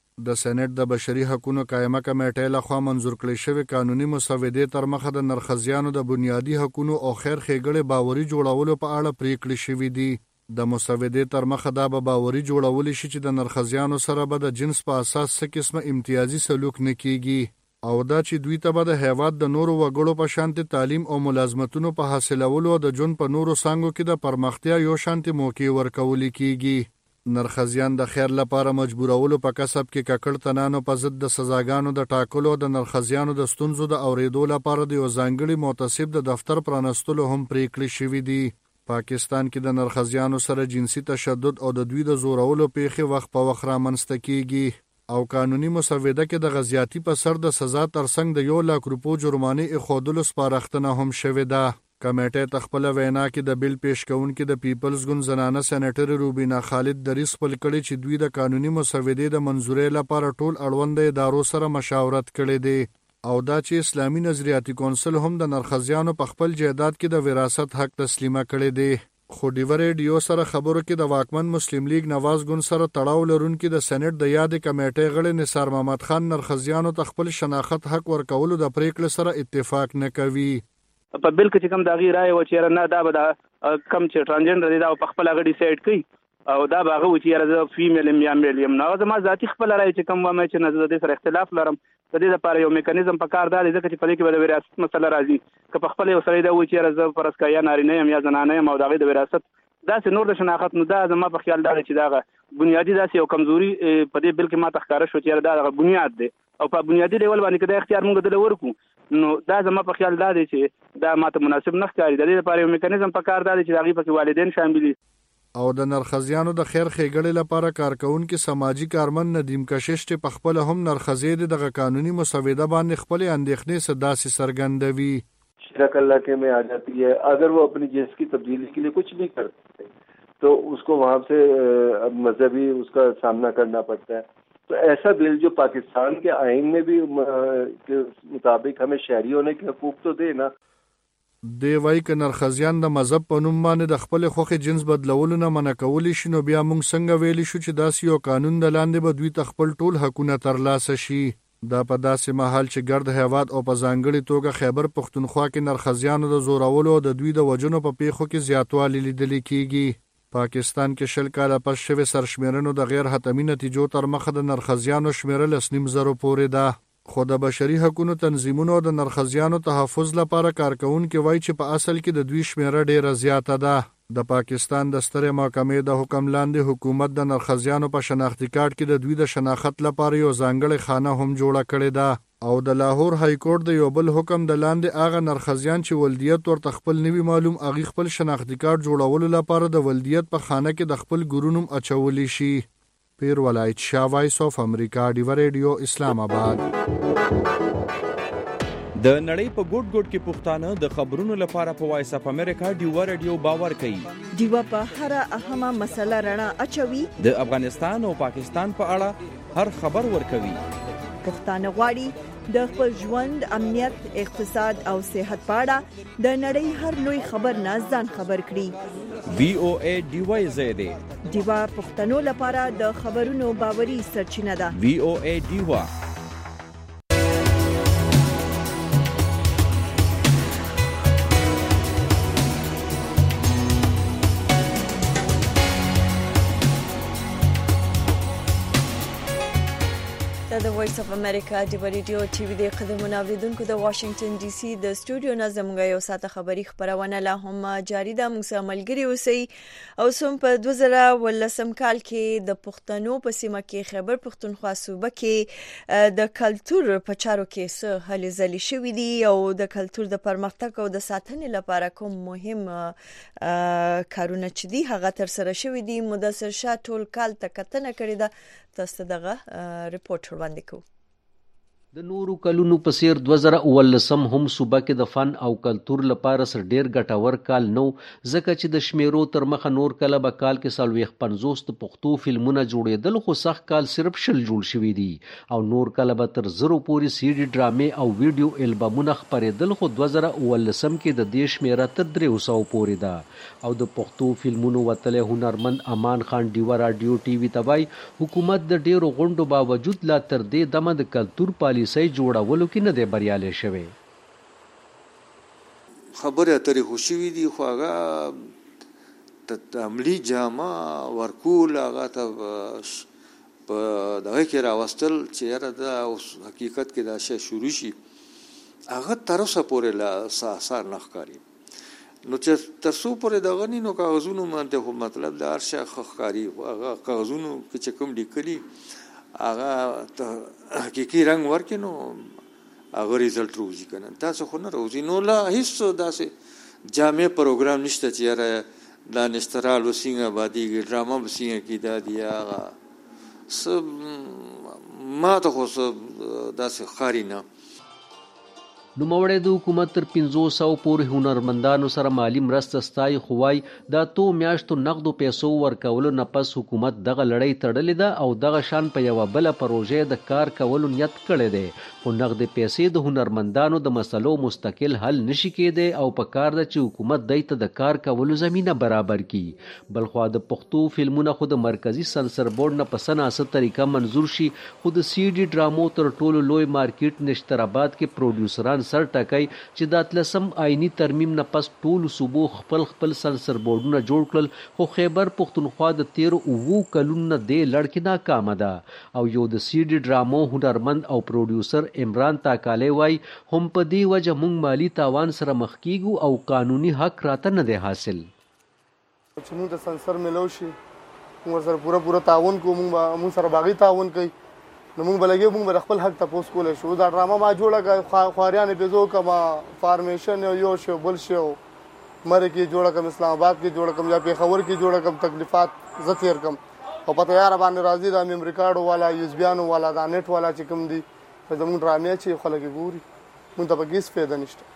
د سېنات د بشري حقوقو قائمه کمیټې لخوا منظور کړل شوی قانوني مسودې تر مخه د نرخزیانو د بنیادی حقوقو او خیر ښېګړې باوري جوړولو په اړه پریکړې شوې دي. د مسودې تر مخه دا به باوري جوړول شي چې د نرخزیانو سره به د جنس په اساس څه قسمه امتیازي سلوک نه کیږي او دا چې دوی ته به د هیواد د نورو وګړو په شانتي تعلیم او ملازمتونو په حاصلولو او د جون په نورو څانګو کې د پرمختیا یو شانتي موقع ورکول کیږي. نرخزیان د خیر لپاره مجبورولو په کسب کې ککړ تنانو په ضد د سزاګانو د ټاکلو د نرخزیانو د ستونزو د اوریدو لپاره د یو ځانګړي متصب د دفتر پرانستلو هم پریکړې شوې دي. پاکستان کې د نرخزیانو سره جنسي تشدد او د دوی د زورولو پیښې وخت په وخت رامنځته کیږي او قانوني مسوده کې د غزیاتی په سر د سزا ترڅنګ د یو لاک روپو جرمانه ایښودلو سپارښتنه هم شوې ده. کمیټې ته خپل وینا کې د بل پیش کوونکي د پیپلز ګوند زنانه سېنیټر روبینا خالد دریس خپل کړي چې دوی د قانوني مسودې د منظورۍ لپاره ټول اړوند ادارو سره مشاورت کړي دي او دا چې اسلامي نظریاتي کونسل هم د نرخزیانو په خپل جایداد کې د وراثت حق تسلیمه کړی دی. خو ډیو ریډیو سره خبرو کې د واکمن مسلم لیگ نواز ګوند سره تړاو لرونکي د سېنات د یاد کمیټې غړي نثار محمد خان نرخزیانو ته خپل شناخت حق ورکولو د پریکړې سره اتفاق نه کوي. په بل کې کوم دغه رائے و چې نه دا به کم چې ترانسجندر دی دا په خپل غړي ډیسایډ کوي او دا باغه و چې راځه فیمیل یم یا میل یم نو زما ذاتی خپل رائے چې کوم ومه چې نه د سره اختلاف لرم د دې لپاره یو میکانیزم په کار دی ځکه چې په دې کې به د وراثت مسله راځي که په خپل یو سره دا و چې راځه فرض کا یا نارینه یم یا زنانه یم او دغه د وراثت دا سه نور د شناخت نو دا زما په خیال دا چې دا بنیادی داسې یو کمزوري په دې بل کې ما تخکاره شو چې دا بنیاد دی او په بنیادی ډول باندې کدا اختیار مونږ دل ورکو نو دا زما په خیال دا دی چې دا ماته مناسب نه ښکاري د دې لپاره یو میکانیزم په کار دی چې دغه په والدین شامل دي. او د نرخزیانو د خیر ښېګړې لپاره کارکونکي سماجي کارمند ندیم کشش چې په خپل هم نرخزې دغه قانوني مسوده باندې خپل اندېښنې سداسي څرګندوي. شرک اللہ کے میں آ جاتی ہے. اگر وہ اپنی جنس کی تبدیلی کے لیے کچھ بھی کرتے تو اس کو وہاں سے مذہبی اس کا سامنا کرنا پڑتا ہے. تو ایسا بل جو پاکستان کے آئین میں بھی کے مطابق ہمیں شہری ہونے کے حقوق تو دے نا. دی وای ک نرخزیان د مذهب په نوم باندې د خپل خوخي جنس بدلولو نه منع کولی شي نو بیا موږ څنګه ویلی شو چې داسې یو قانون د لاندې به دوی خپل ټول حقونه ترلاسه شي. دا په داسې مهال چې ګرد هیواد او په ځانګړي توګه خیبر پښتونخوا کې نرخزیانو د زورولو د دوی د وجنو په پیښو کې زیاتوالی لیدل کیږي. پاکستان کې شل کاله پس شوی سرشمیرنو د غیر حتمی نتیجو تر مخه د نرخزیانو شمیره لسنیم زرو پورې ده. خو د بشري حقوقو تنظیمونو د نرخزیانو تحفظ لپاره کارکونکي وایي چې په اصل کې د دوی شمیره ډیره زیاته ده. د پاکستان د سترې محکمې د حکم لاندې حکومت د نرخزیانو په شناختی کارت کې د دوی د شناخت لپاره یو ځانګړی خانه هم جوړه کړې ده. او د لاهور های کورټ د یو بل حکم د لاندې هغه نرخزیان چې ولدیت ورته خپل نوی معلوم اغي خپل شناختی کارت جوړولو لپاره د ولدیت په خانه کې د خپل ګورونم اچولی شي. پیر ولایت شاه وایس اف امریکا ډیو ریډیو اسلام آباد. د نړۍ په ګوټ ګوټ کې پښتانه د خبرونو لپاره په وایس اف امریکا ډیو ریډیو باور کوي. ډیو په هر اهمه مسله رڼا اچوي. د افغانستان او پاکستان په اړه هر خبر ورکوي. پښتانه غواړي د خپل ژوند، امنیت، اقتصاد او صحت په اړه د نړۍ هر لوی خبر نه ځان خبر کړي. وی او ای ډیو زیاده ډیو پښتنو لپاره د خبرونو باوري سرچینه ده. وی او ای ډیو. د وایس اف امریکا د ریډیو ټي وي د قدمونو اوریدونکو د واشنگټن ډي سي د سټوډیو نظم غي او ساته خبري خبرونه لا هم جاری ده. موږ عملګری اوسئ او سم په دوه زره ولسم کال کې د پښتنو په سیمه کې خیبر پښتونخوا صوبه کې د کلچر په چارو کې څه هلې ځلې شوې دي او د کلچر د پرمختګ او د ساتنې لپاره کوم مهم کارونه چې دي هغه تر سره شوې دي. مدثر شاه ټول کال تکتنه کړې ده. تاسو دغه ریپورت وړاندې کوو. د نورو کلونو په څیر دوه زره اوولسم هم صوبه کې د فن او کلتور لپاره سر ډیر ګټور کال نو ځکه چې د شمیرو تر مخه نور کله به کال کې سلويخ پنځوس د پښتو فلمونه جوړېدل خو سخت کال صرف شل جوړ شوي دي او نور کله به تر زرو پورې سی ډي ډرامې او ویډیو البمونه خپرېدل خو دوه زره اوولسم کې د دې شمیره تر درې سوو پورې ده او د پښتو فلمونو وتلی هنرمند امان خان ډیوه راډیو ټي وي ته وایي حکومت د ډیرو غونډو باوجود لا تر دې دمه د کلتور پالیسۍ جوړولو کې نه دی بریالی شوی. خبره اترې خو شوي دي خو هغه د عملي جامه ورکول هغه ته په دغه کې راوستل چې یاره دا حقیقت کې دا شی شروع شي هغه تر اوسه پورې لا اثار نه ښکاري. نو چې تر څو پورې دغه نی نو کاغذونو باندې خو مطلب د هر شی ښکاري هغه کاغذونو کې چې کوم لیکلي هغه حقیقي رنگ ورکینو هغه ریزلټ روزي کنه تاسو خو نه روزي نو لا هیڅ داسې جامع پروګرام نشته چې یاره دا نسترال وسینګه بادي ډراما وسینګه کی دا دی هغه سب ما ته خو سب داسې خاري نه. نوموړی د حکومت تر پنځوس سوو پورې هنرمندانو سره مالي مرسته ستایي خو وایي دا اتو میاشتو نقدو پیسو ورکولو نه پس حکومت دغه لړۍ تړلې ده او دغه شان په یوه بله پروژې د کار کولو نیت کړی دی خو نقدې پیسې د هنرمندانو د مسلو مستقل حل نشي کېدی او په کار ده چې حکومت دی ته د کار کولو زمینه برابر کړي. بلخوا د پښتو فلمونه خو د مرکزي سنسر بورډ نه په سناسه طریقه منظور شي خو د سی ډي ډرامو تر ټولو لوی مارکیټ نشترآباد کې پروډیوسران سر ټکای چې د اتلسم آئینی ترمیم نه پس ټولو صوبو خپل خپل سنسر بورډونه جوړ کړل خو خیبر پښتونخوا د تیرو اوو کلونو نه دې لړ کې ناکامه ده او یو د سی ډي ډرامو هنرمند او پروډیوسر عمران تاکالی وایي هم په دې وجه موږ مالي تاوان سره مخ کیږو او قانوني حق راته نه دی حاصل. چې موږ د سنسر ملو شي موږ سره پوره پوره تعاون کوو موږ سره باغي تعاون کوي نو موږ بلګي موږ به خپل حق تاسو کولای شو. دا ډرامه ما جوړه کړه خواریان په زو کما فارمیشن یو شو بل شو مره کې جوړ کم اسلام آباد کې جوړ کم یا پیښور کې جوړ کم تکلیفات زه تیر کم او پته یار باندې راځي د میم ریکارډ والا یوزبیانو والا دا نت والا چې کوم دي زموږ ډرامې چې خلک ګوري مونږ ته به هیڅ فایده نشته.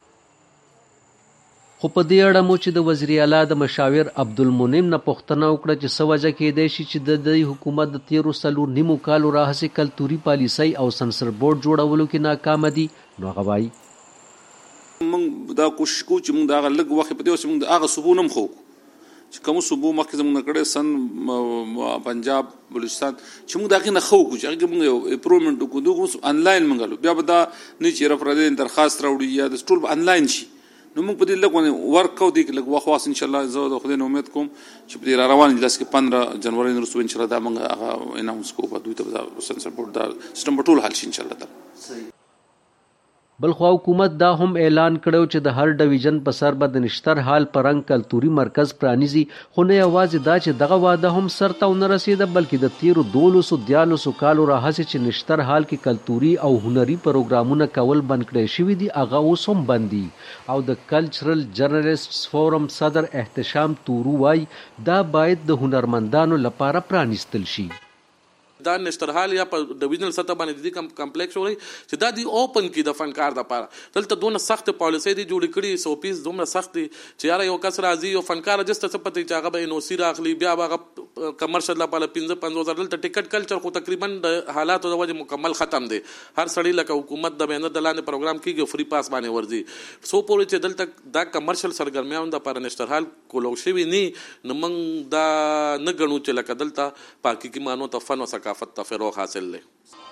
خو په دې اړه مو چې د وزیر اعلی د مشاور عبدالمنعم نه پوښتنه وکړه چې څه وجه کېدای شي چې د دې حکومت د تیرو څلور نیمو کالو راهیسې کلتوري پالیسۍ او سنسر بورډ جوړولو کې ناکامه دي. نو هغه وایي موږ دا کوشش کوو چې موږ د هغه لږ وخت په دې اوس موږ د هغه صوبو نه هم خو چې کوم صوبو مخکې زموږ نه کړی سن پنجاب بلوچستان چې موږ د هغې نه ښه وکړو چې هغې موږ یو امپرومنټ وکړو دغه اوس انلاین موږ بیا به دا نه چې رفرادین درخواست راوړي یا د ټول به انلاین شي. نو موږ په دې لږ باندې ورک کوو دې کې لږ وخت واس انشاءالله زه د خدای نه امید کوم چې په دې را روان اجلاس کې پندره جنوري نه وروسته انشاءالله دا موږ هغه اناونس کوو په دوی ته به سنسر بورډ دا سیسټم به ټول حل شي انشاءالله تعالی. بلخو حکومت دا هم اعلان کړو چې د هر ډیویژن په سر به د نشتر حال پرنګ کلتوري مرکز پرانیزي. خو نه یوازې دا چې دغه واده هم سرته ونه رسېده بلکې د تیرو دولسو دیارلسو کالو راهیسې چې نشتر حال کې کلتوري او هنري پروګرامونه کول بند کړی شوي دي هغه اوس هم بند دي. او د کلچرل جرنالستس فورم صدر احتشام تورو وایي دا باید د هنرمندانو لپاره پرانیستل شي. دا نشتر حال یا په ډیویژنل سطح باندې د دې کمپلیکس وړي چې دا دی اوپن کی د فنکار د لپاره دلته دونه سخت پالیسي دی جوړ کړي سو پیس دومره سخت دي چې یاره یو کس راځي یو فنکار جست څه پته چې هغه به نو سی راخلي بیا هغه کمرشل لپاره پنځه پنځه هزار دلته ټیکټ کلچر خو تقریبا د حالاتو د وجه مکمل ختم دی. هر سړی لکه حکومت د بینر د لاندې پروګرام کیږي فری پاس باندې ورځي سو پورې چې دلته دا کمرشل سرګرمیان د لپاره نشتر حال کولو شوی نه نو موږ دا نه ګڼو چې لکه دلته پاکي کې مانو ته فن او ثقافت ته فروغ حاصل لې.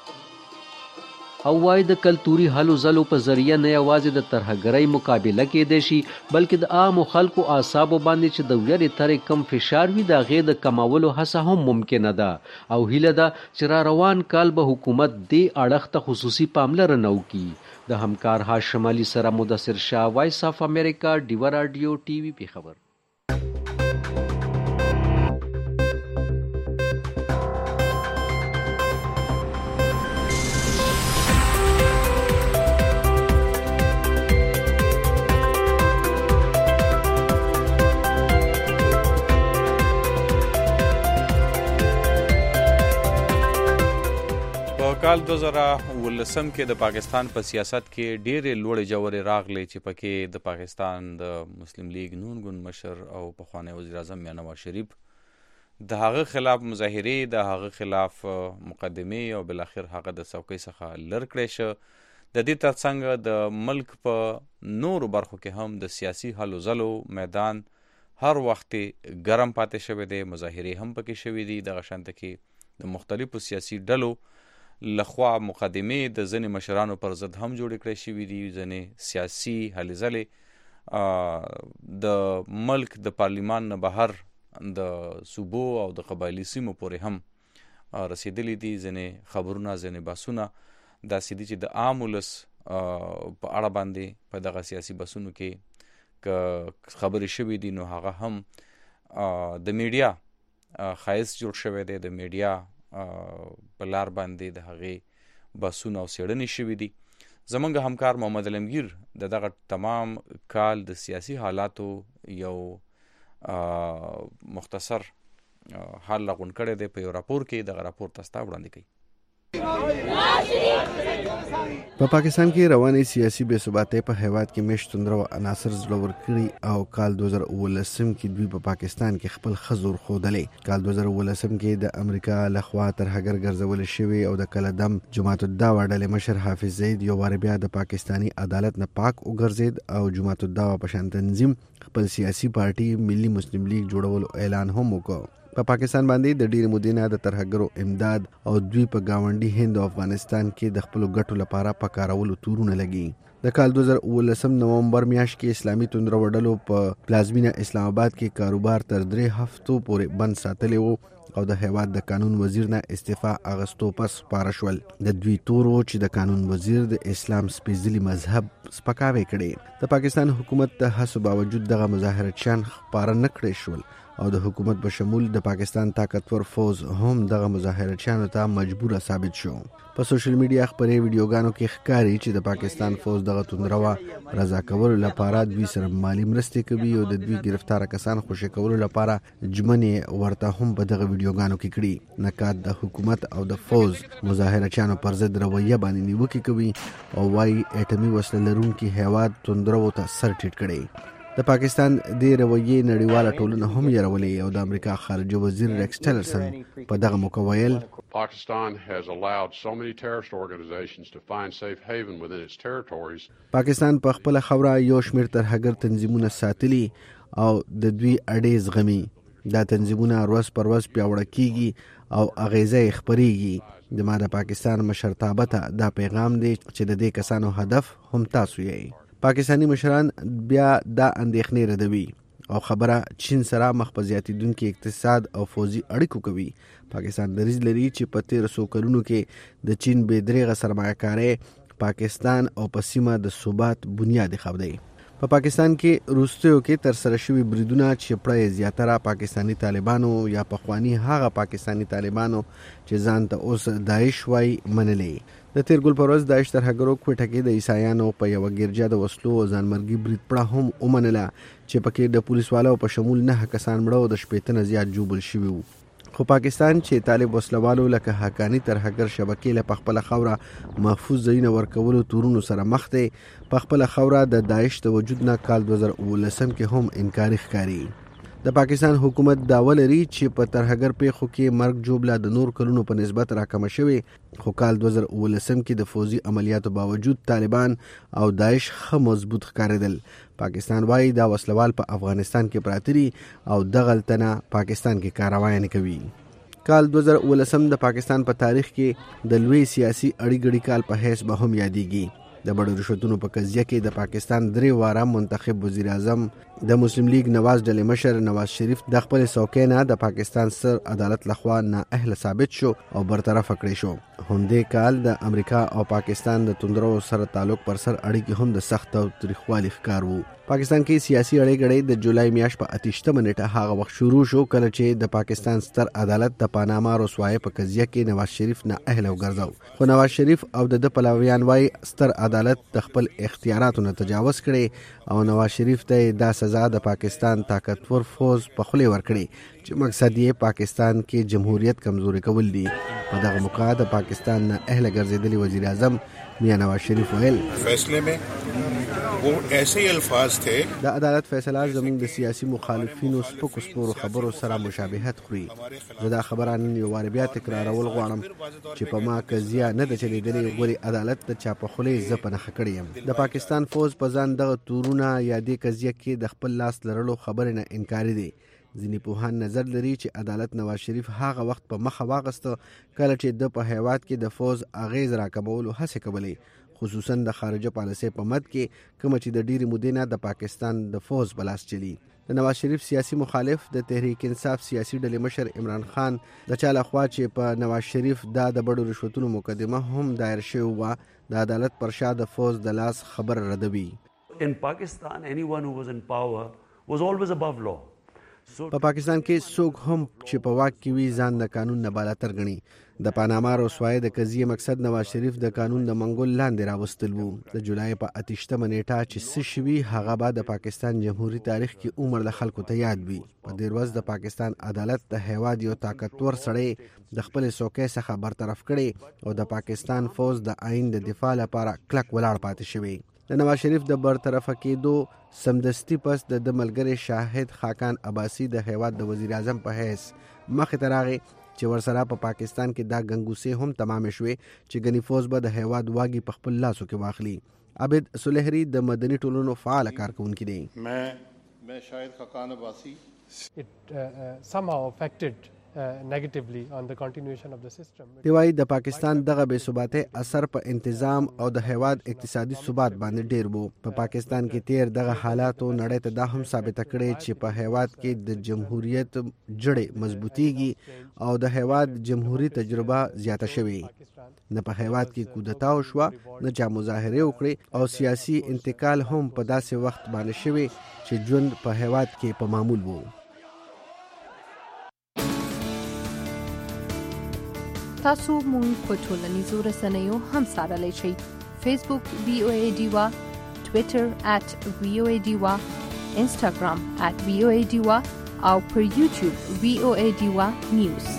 او وای د کلتوري هلو ځلو په ذریعه نه یوازې د ترهګرۍ مقابله کېدای شي بلکې د عامو خلکو اعصابو باندې چې د ویرې ترې کم فشار وي د هغې د کمولو هڅه هم ممکنه ده. او هیله ده چې را روان کال به حکومت دې اړخ ته خصوصي پاملرنه وکړي. د همکار هاشم علي سره مدثر شاه، وایس اف امریکا، ډیوه راډیو ټي وي پېښور. کال دو زره ولسم کې د پاکستان په سیاست کې ډېرې لوړې جوړې راغلې چې پکې د پاکستان د مسلم لیگ نون ګوند مشر او پخوانی وزیر اعظم میاں نواز شریف د هغه خلاف مظاهرې د هغه خلاف مقدمې او بالاخره هغه د څوکۍ څخه لر کړی شو. د دې ترڅنګ د ملک په نورو برخو کې هم د سیاسي هلو ځلو میدان هر وخت ګرم پاتې شوی دی. مظاهرې هم پکې شوي دي. دغه شانته کې د مختلفو سیاسي ډلو لخوا مقدمې د ځینې مشرانو پر ضد هم جوړې کړې شوي دي. ځینې سیاسي هلې ځلې د ملک د پارلیمان نه بهر د صوبو او د قبایلي سیمو پورې هم رسیدلی دي. ځینې خبرونه ځینې بحثونه داسې دي چې د عام ولس په اړه باندې په دغه سیاسي بحثونو کې که خبرې شوي دي نو هغه هم د میډیا ښایست جوړ شوی دی. د میډیا په لار باندې د هغې بحثونه او څېړنې شوي دي. زموږ همکار محمد علمگیر د دغه تمام کال د سیاسي حالاتو یو مختصر حال راغونډ کړی دی په یو راپور کې. دغه راپور تاسو ته وړاندې کوي. په پاکستان کې روانې سیاسي بې ثباتۍ په هیواد کې میشت توندره او عناصر زړور کړي او کال دوه زره اوولسم کې دوی په پاکستان کې خپل ښه زور ښودلی. کال دوه زره اوولسم کې د امریکا لخوا ترهګر ګرځول شوي او د کلدم جماعت الدعوه ډلې مشر حافظ زید یو وار بیا د پاکستاني عدالت نه پاک وګرځېد او جماعت الدعوه په شان تنظیم خپل سیاسي پارټي ملي مسلم لیگ جوړولو اعلان هم وکړ. په پاکستان باندې د ډېرې مودې نه د ترهګرو امداد او دوی په گاونډي هند او افغانستان کې د خپلو ګټو لپاره په کارولو تورونه لګي. د کال دوه زره اوولسم نومبر میاشت کې اسلامي توندره وډلو په پلازمینه اسلام آباد کې کاروبار تر درې هفتو پورې بند ساتلی وو او د هیواد د قانون وزیر نه استعفا اغستو پس پاره شول. د دوی تورو چې د قانون وزیر د اسلام سپېڅلي مذهب سپکاوی کړي. د پاکستان حکومت د هڅو باوجود دغه مظاهرچیان خپاره نه کړی شول او د حکومت په شمول د پاکستان طاقتور فوز هم دغه مظاهرچیانو ته مجبور ثابت شو. په سوشل میډیا خبرې ویډیوګانو کې ښکاري چې د پاکستان فوز دغه توندروا رضا کولو لپاره دوی سره مالی مرستې کوي او د دوی گرفتار کسان خوشی کولو لپاره جمنې ورته هم په دغه ویډیوګانو کې کړي. نکات د حکومت او د فوز مظاهرچیانو پر ضد رویه باندې نیوکه کوي او وايي اټومي وسله لرونکي هیواد توندرو ته سر ټیټ کړي. د پاکستان د رویې نړیواله ټولنه هم یې او د امریکا خارجه وزیر ریکس ټیلرسن په دغه موقع ویل Pakistan has allowed so many terrorist organizations to find safe haven within its territories. پاکستان په خپل خوره یو شمېر ترهګر تنظیمونه ساتلي او د دوی اړې زغمي. دا تنظیمونه ورځ پر ورځ پیاوړه کیږي او اغیزه یې خپریږي. د ما د پاکستان مشرتابه ته دا پیغام دی چې د دې کسانو هدف هم تاسو یې. پاکستانی مشران بیا دا اندېښنې ردوي او خبره چین سره مخ په زیاتېدونکي اقتصاد او فوزي اړیکو کوي. پاکستان دریځ لري چې په تېرو څو کلونو کې د چین بې دریغه سرمایه‌کارۍ پاکستان او په سیمه د ثبات بنیاد ایښودی. په پاکستان کې وروستیو کې ترسره شوي بریدونه چې پړه زیاتره پاکستانی طالبانو یا پخوانی هغه پاکستانی طالبانو چې ځان ته اوس داعش وایي منلې. د تیر ګل پروز داعش ترهګرو کوټه کې د عیسایانو په یو ګرجا د وسلو او ځانمرګي برید پړه هم ومنله چې پکې د پولیسوالو په شمول نه کسان مړه او د شپېته نه زیات جوبل شوي وو. خو پاکستان چې طالب وسلوالو لکه حقانی ترهګر شبکې له خپل خوره محفوظ ځایونه ورکولو تورونو سره مخ دی، په خپل خوره د داعش د وجود نه کال دوه زره اوولسم کې هم انکاري ښکاري. د پاکستان حکومت داوا لري چې په ترهګر پیښو کې مرګ جوړه د نور کلونو په نسبت راکمه شوې، خو کال دوه زره اوولسم کې د فوزي عملیاتو باوجود طالبان او داعش ښه مضبوط ښکارېدل. پاکستان وايي دا وسلوال په افغانستان کې پراته دي او دغلته پاکستان کې کاروایي نه کوي. کال دوه زره اوولسم د پاکستان په تاریخ کې د لوی سیاسي اړیګړي کال په حیث به هم یادېږي. د بڑو رشوتونو په قضیه کې د پاکستان درې واره منتخب وزیر اعظم د مسلم لیگ نواز ډلې مشر نواز شریف د خپل څوکۍ نه د پاکستان سر عدالت لخوا نااهله ثابت شو او برطرف کړی شو. همدې کال د امریکا او پاکستان د توندرو سره تعلق پر سر اړیکې هم د سخت او تریخوالي ښکار وو. پاکستان کې سیاسي اړیکې د جولای میاشت په اتهشتمه نیټه هغه وخت شروع شو کله چې د پاکستان ستر عدالت د پاناما رسوایی په قضیه کې نواز شریف نااهله وګرځاو. خو نواز شریف او د پلویان وايي ستر عدالت د خپل اختیاراتو نه تجاوز کړي او نواز شریف ته دا سزا د پاکستان طاقتور فوز په خولې ورکړي چې مقصد یې پاکستان کې جمهوریت کمزوري کول دي. په دغه موقع د پاکستان نه اهل ګرځېدلی وزیر اعظم میاں نواز شریف ویل فیصله میں وہ ایسے الفاظ تھے د عدالت فیصله زموږ د سیاسي مخالفینو سپکو سپورو خبرو سره مشابهت خوري. زه دا خبره نن یو وار بیا تکرارول غواړم چې په ما قضیه نه ده چلیدلې، ولې عدالت د چا په خولې زه په نښه کړی یم. د پاکستان فوز په ځان دغه تورونه یا دې قضیه کې د خپل لاس لرلو خبرې نه انکاري دی. ځینې پوهان نظر لري چې عدالت نواز شریف هغه وخت په مخه واغسته کله چې د په هیواد کې د فوز اغیز راکمولو هڅې کولې، خصوصا د خارجه پالیسۍ په مد کې کومه چې د ډېرې مودې نه د پاکستان د فوز په لاس چلی. د نواز شریف سیاسي مخالف د تحریک انصاف سیاسي ډلې مشر عمران خان د چا لخوا چې په نواز شریف دا د بډو رشوتونو مقدمه هم دایر شوې وه، د عدالت پر شا د فوز د لاس خبر ردوي. In Pakistan, anyone who was in power was always above law. په پاکستان کې څوک هم چې په واک کې وي ځان د قانون نه بالاتر ګڼي. د پاناما رسوایی د قضیې مقصد نواز شریف د قانون د منګول لاندې راوستل وو. د جولای په اتهشتمه نیټه چې څه شوي هغه به د پاکستان جمهوریت تاریخ کې عمر د خلکو ته یاد وي. په دې ورځ د پاکستان عدالت د هیواد یو طاقتور سړی د خپل څوکۍ څخه برطرف کړي او د پاکستان فوز د آئین د دفاع لپاره کلک ولاړ پاتې شوی. د نواز شریف د برطرفه کېدو سمدستي پس د د ملګری شاهد خاقان عباسی د هیواد د وزیر اعظم په حیث مخې ته راغی چې ورسره په پاکستان کې دا ګنګوسې هم تمامې شوې چې ګنې فوز به د هیواد واګي په خپل لاسو کې واخلي. عابد سلیحري د مدني ټولنو فعال کارکونکي دی. میں شاهد خاقان عباسی it uh, uh, somehow affected Uh, negatively on the continuation of the system. دی وايي د پاکستان دغه بې ثباتۍ اثر په انتظام او د هیواد اقتصادي ثبات باندې ډیر وو. په پاکستان کې تیر دغه حالاتو نړۍ ته دا هم ثابته کړې چې په هیواد کې د جمهوریت جړې مضبوطیږي او د هیواد جمهوریت تجربه زیاته شوې. نه په هیواد کې کودتا وشوه، نه چا مظاهرې وکړې او سیاسي انتقال هم په داسې وخت باندې شوی چې ژوند په هیواد کې په معمول وو. تاسو مونږ په ټولنیزو رسنیو هم څارلی شئ. فیسبوک وی او ای ډیوا، ټویټر ات وی او ای ډیوا، انسټاګرام ات وی او ای ډیوا او پر یوټیوب وی او ای ډیوا نیوز.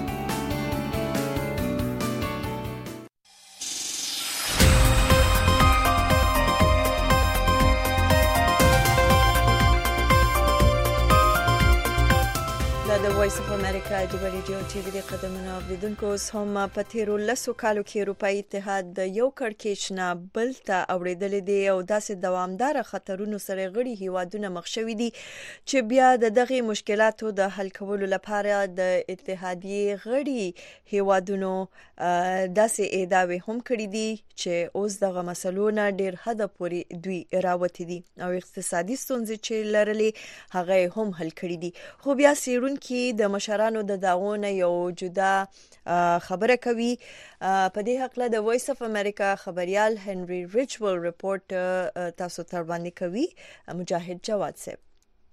د وایس اف امریکا د ریډیو ټي وي د قدمونو اوریدونکو هم په تیرو لسو کالو کې اروپאי اتحاد د یو کړکېچ نه بل ته اوریدلې دي او داسې دوامدار خطرونو سره غړي هیوادونه مخ شوي دي چې بیا د دغه مشکلاتو د حل کولو لپاره د اتحادیې غړي هیوادونو داسې ادعاوې هم کړې دي چې اوس دغه مسلو نه ډېر حد پورې دوی راوتي دي او اقتصادي ستونزې چې لرلې هغه هم حل کړې دي. خو بیا سیرون کې د مشرانو د داغونه یو جدا خبره کوي. په دې حق له د وایس اف امریکا خبريال هنري ریچول رپورت تاسو تر باندې کوي. مجاهد جواد صاحب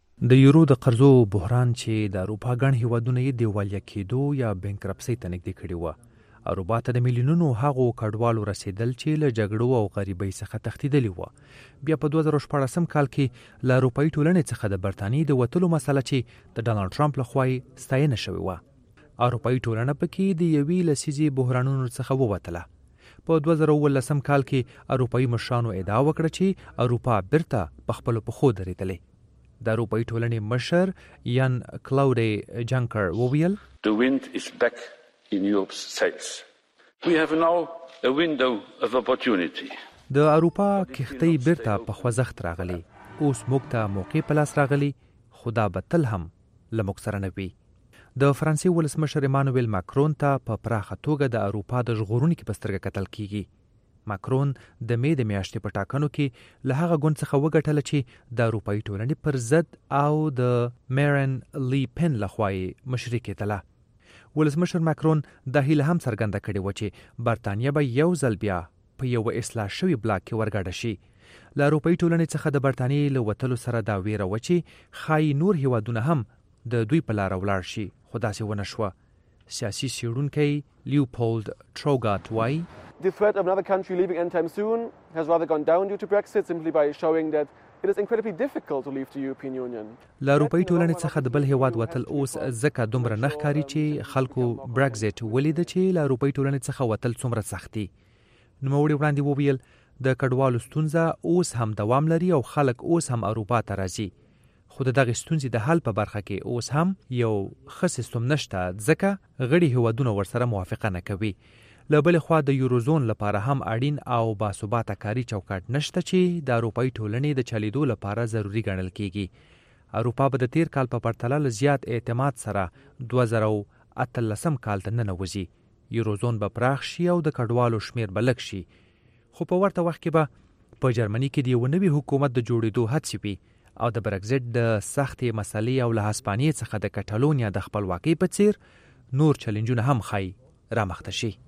د یورو د قرضو بحران چې د اروپا ګڼ هیوادونو یې دیوالیا کېدو یا بانکرپسي ته نږدې کړي و. اروپا ته د میلیونونو هغو کډوالو رسیدل چې له جګړو او غریبۍ څخه تښتېدلي وو. بیا په دوه زره شپاړسم کال کې له اروپایي ټولنې څخه د برتانیې د وتلو مسله چې د ډانلډ ټرمپ لخوا یې ستاینه شوې وه. اروپایي ټولنه پکې د یوې لسیزې بحرانونو څخه ووتله. په دوه زره اوولسم کال کې اروپایي مشرانو ادعا وکړه چې اروپا بیرته په خپلو پښو درېدلې. د اروپایي ټولنې مشر یان کلاوډي جانکر وویل The wind is back in Europe's sails. We have now a window of opportunity. د اروپا کښتۍ بیرته په خوځښت راغلي. اوس موږ ته موقع په لاس راغلي، خو دا به تل هم له موږ سره نه وي. د فرانسې ولسمشر ایمانویل ماکرون ته په پراخه توګه د اروپا د ژغورونکي په سترګه کتل کیږي. ماکرون د مې د میاشتې په ټاکنو کې له هغه ګوند څخه وګټله چې د اروپایي ټولنې پر ضد او د میرن لی پن لخوا یې مشري کېدله. ولسمشر ماکرون د هیله هم څرګنده کړې وه چې برتانیه به یو ځل بیا په یو اصلاح شوي بلاک کې ورګډه شي. له اروپایي ټولنې څخه د برتانیې له وتلو سره دا ویره وه چې ښایي نور هیوادونه هم د دوی په لاره ولاړ شي، خو داسې ونه شوه. سیاسي څېړونکی لیوپولډ ټروګاټ وایي The threat of another country leaving anytime soon has rather gone down due to Brexit simply by showing that it is incredibly difficult to leave the European Union. له اروپایي ټولنې څخه د بل هیواد وتل اوس ځکه دومره نه ښکاري چې خلکو برکزیټ ولیده چې له اروپایي ټولنې څخه وتل څومره سخت دي. نوموړي وړاندې وویل د کډوالو ستونزه اوس هم دوام لري او خلک اوس هم اروپا ته راځي. خو د دغې ستونزې د حل په برخه کې اوس هم یو ښه سیستم نشته ځکه غړي هیوادونه ورسره موافقه نه کوي. له بلې خوا د یوروزون لپاره هم اړین او باثباته کاري چوکاټ نشته چې د اروپایي ټولنې د چلیدو لپاره ضروري ګڼل کیږي. اروپا به د تیر کال په پرتله له زیات اعتماد سره دوه زره اتلسم کال ته ننوځي. یوروزون به پراخ شي او د کډوالو شمیر به لږ شي. خو په ورته وخت کې به په جرمني کې د یو نوي حکومت د جوړېدو هڅې وي او د برکزیټ د سختې مسلې او له هسپانیې څخه د کټالونیا د خپلواکۍ په څیر نور چلنجونه هم ښایي رامخته شي.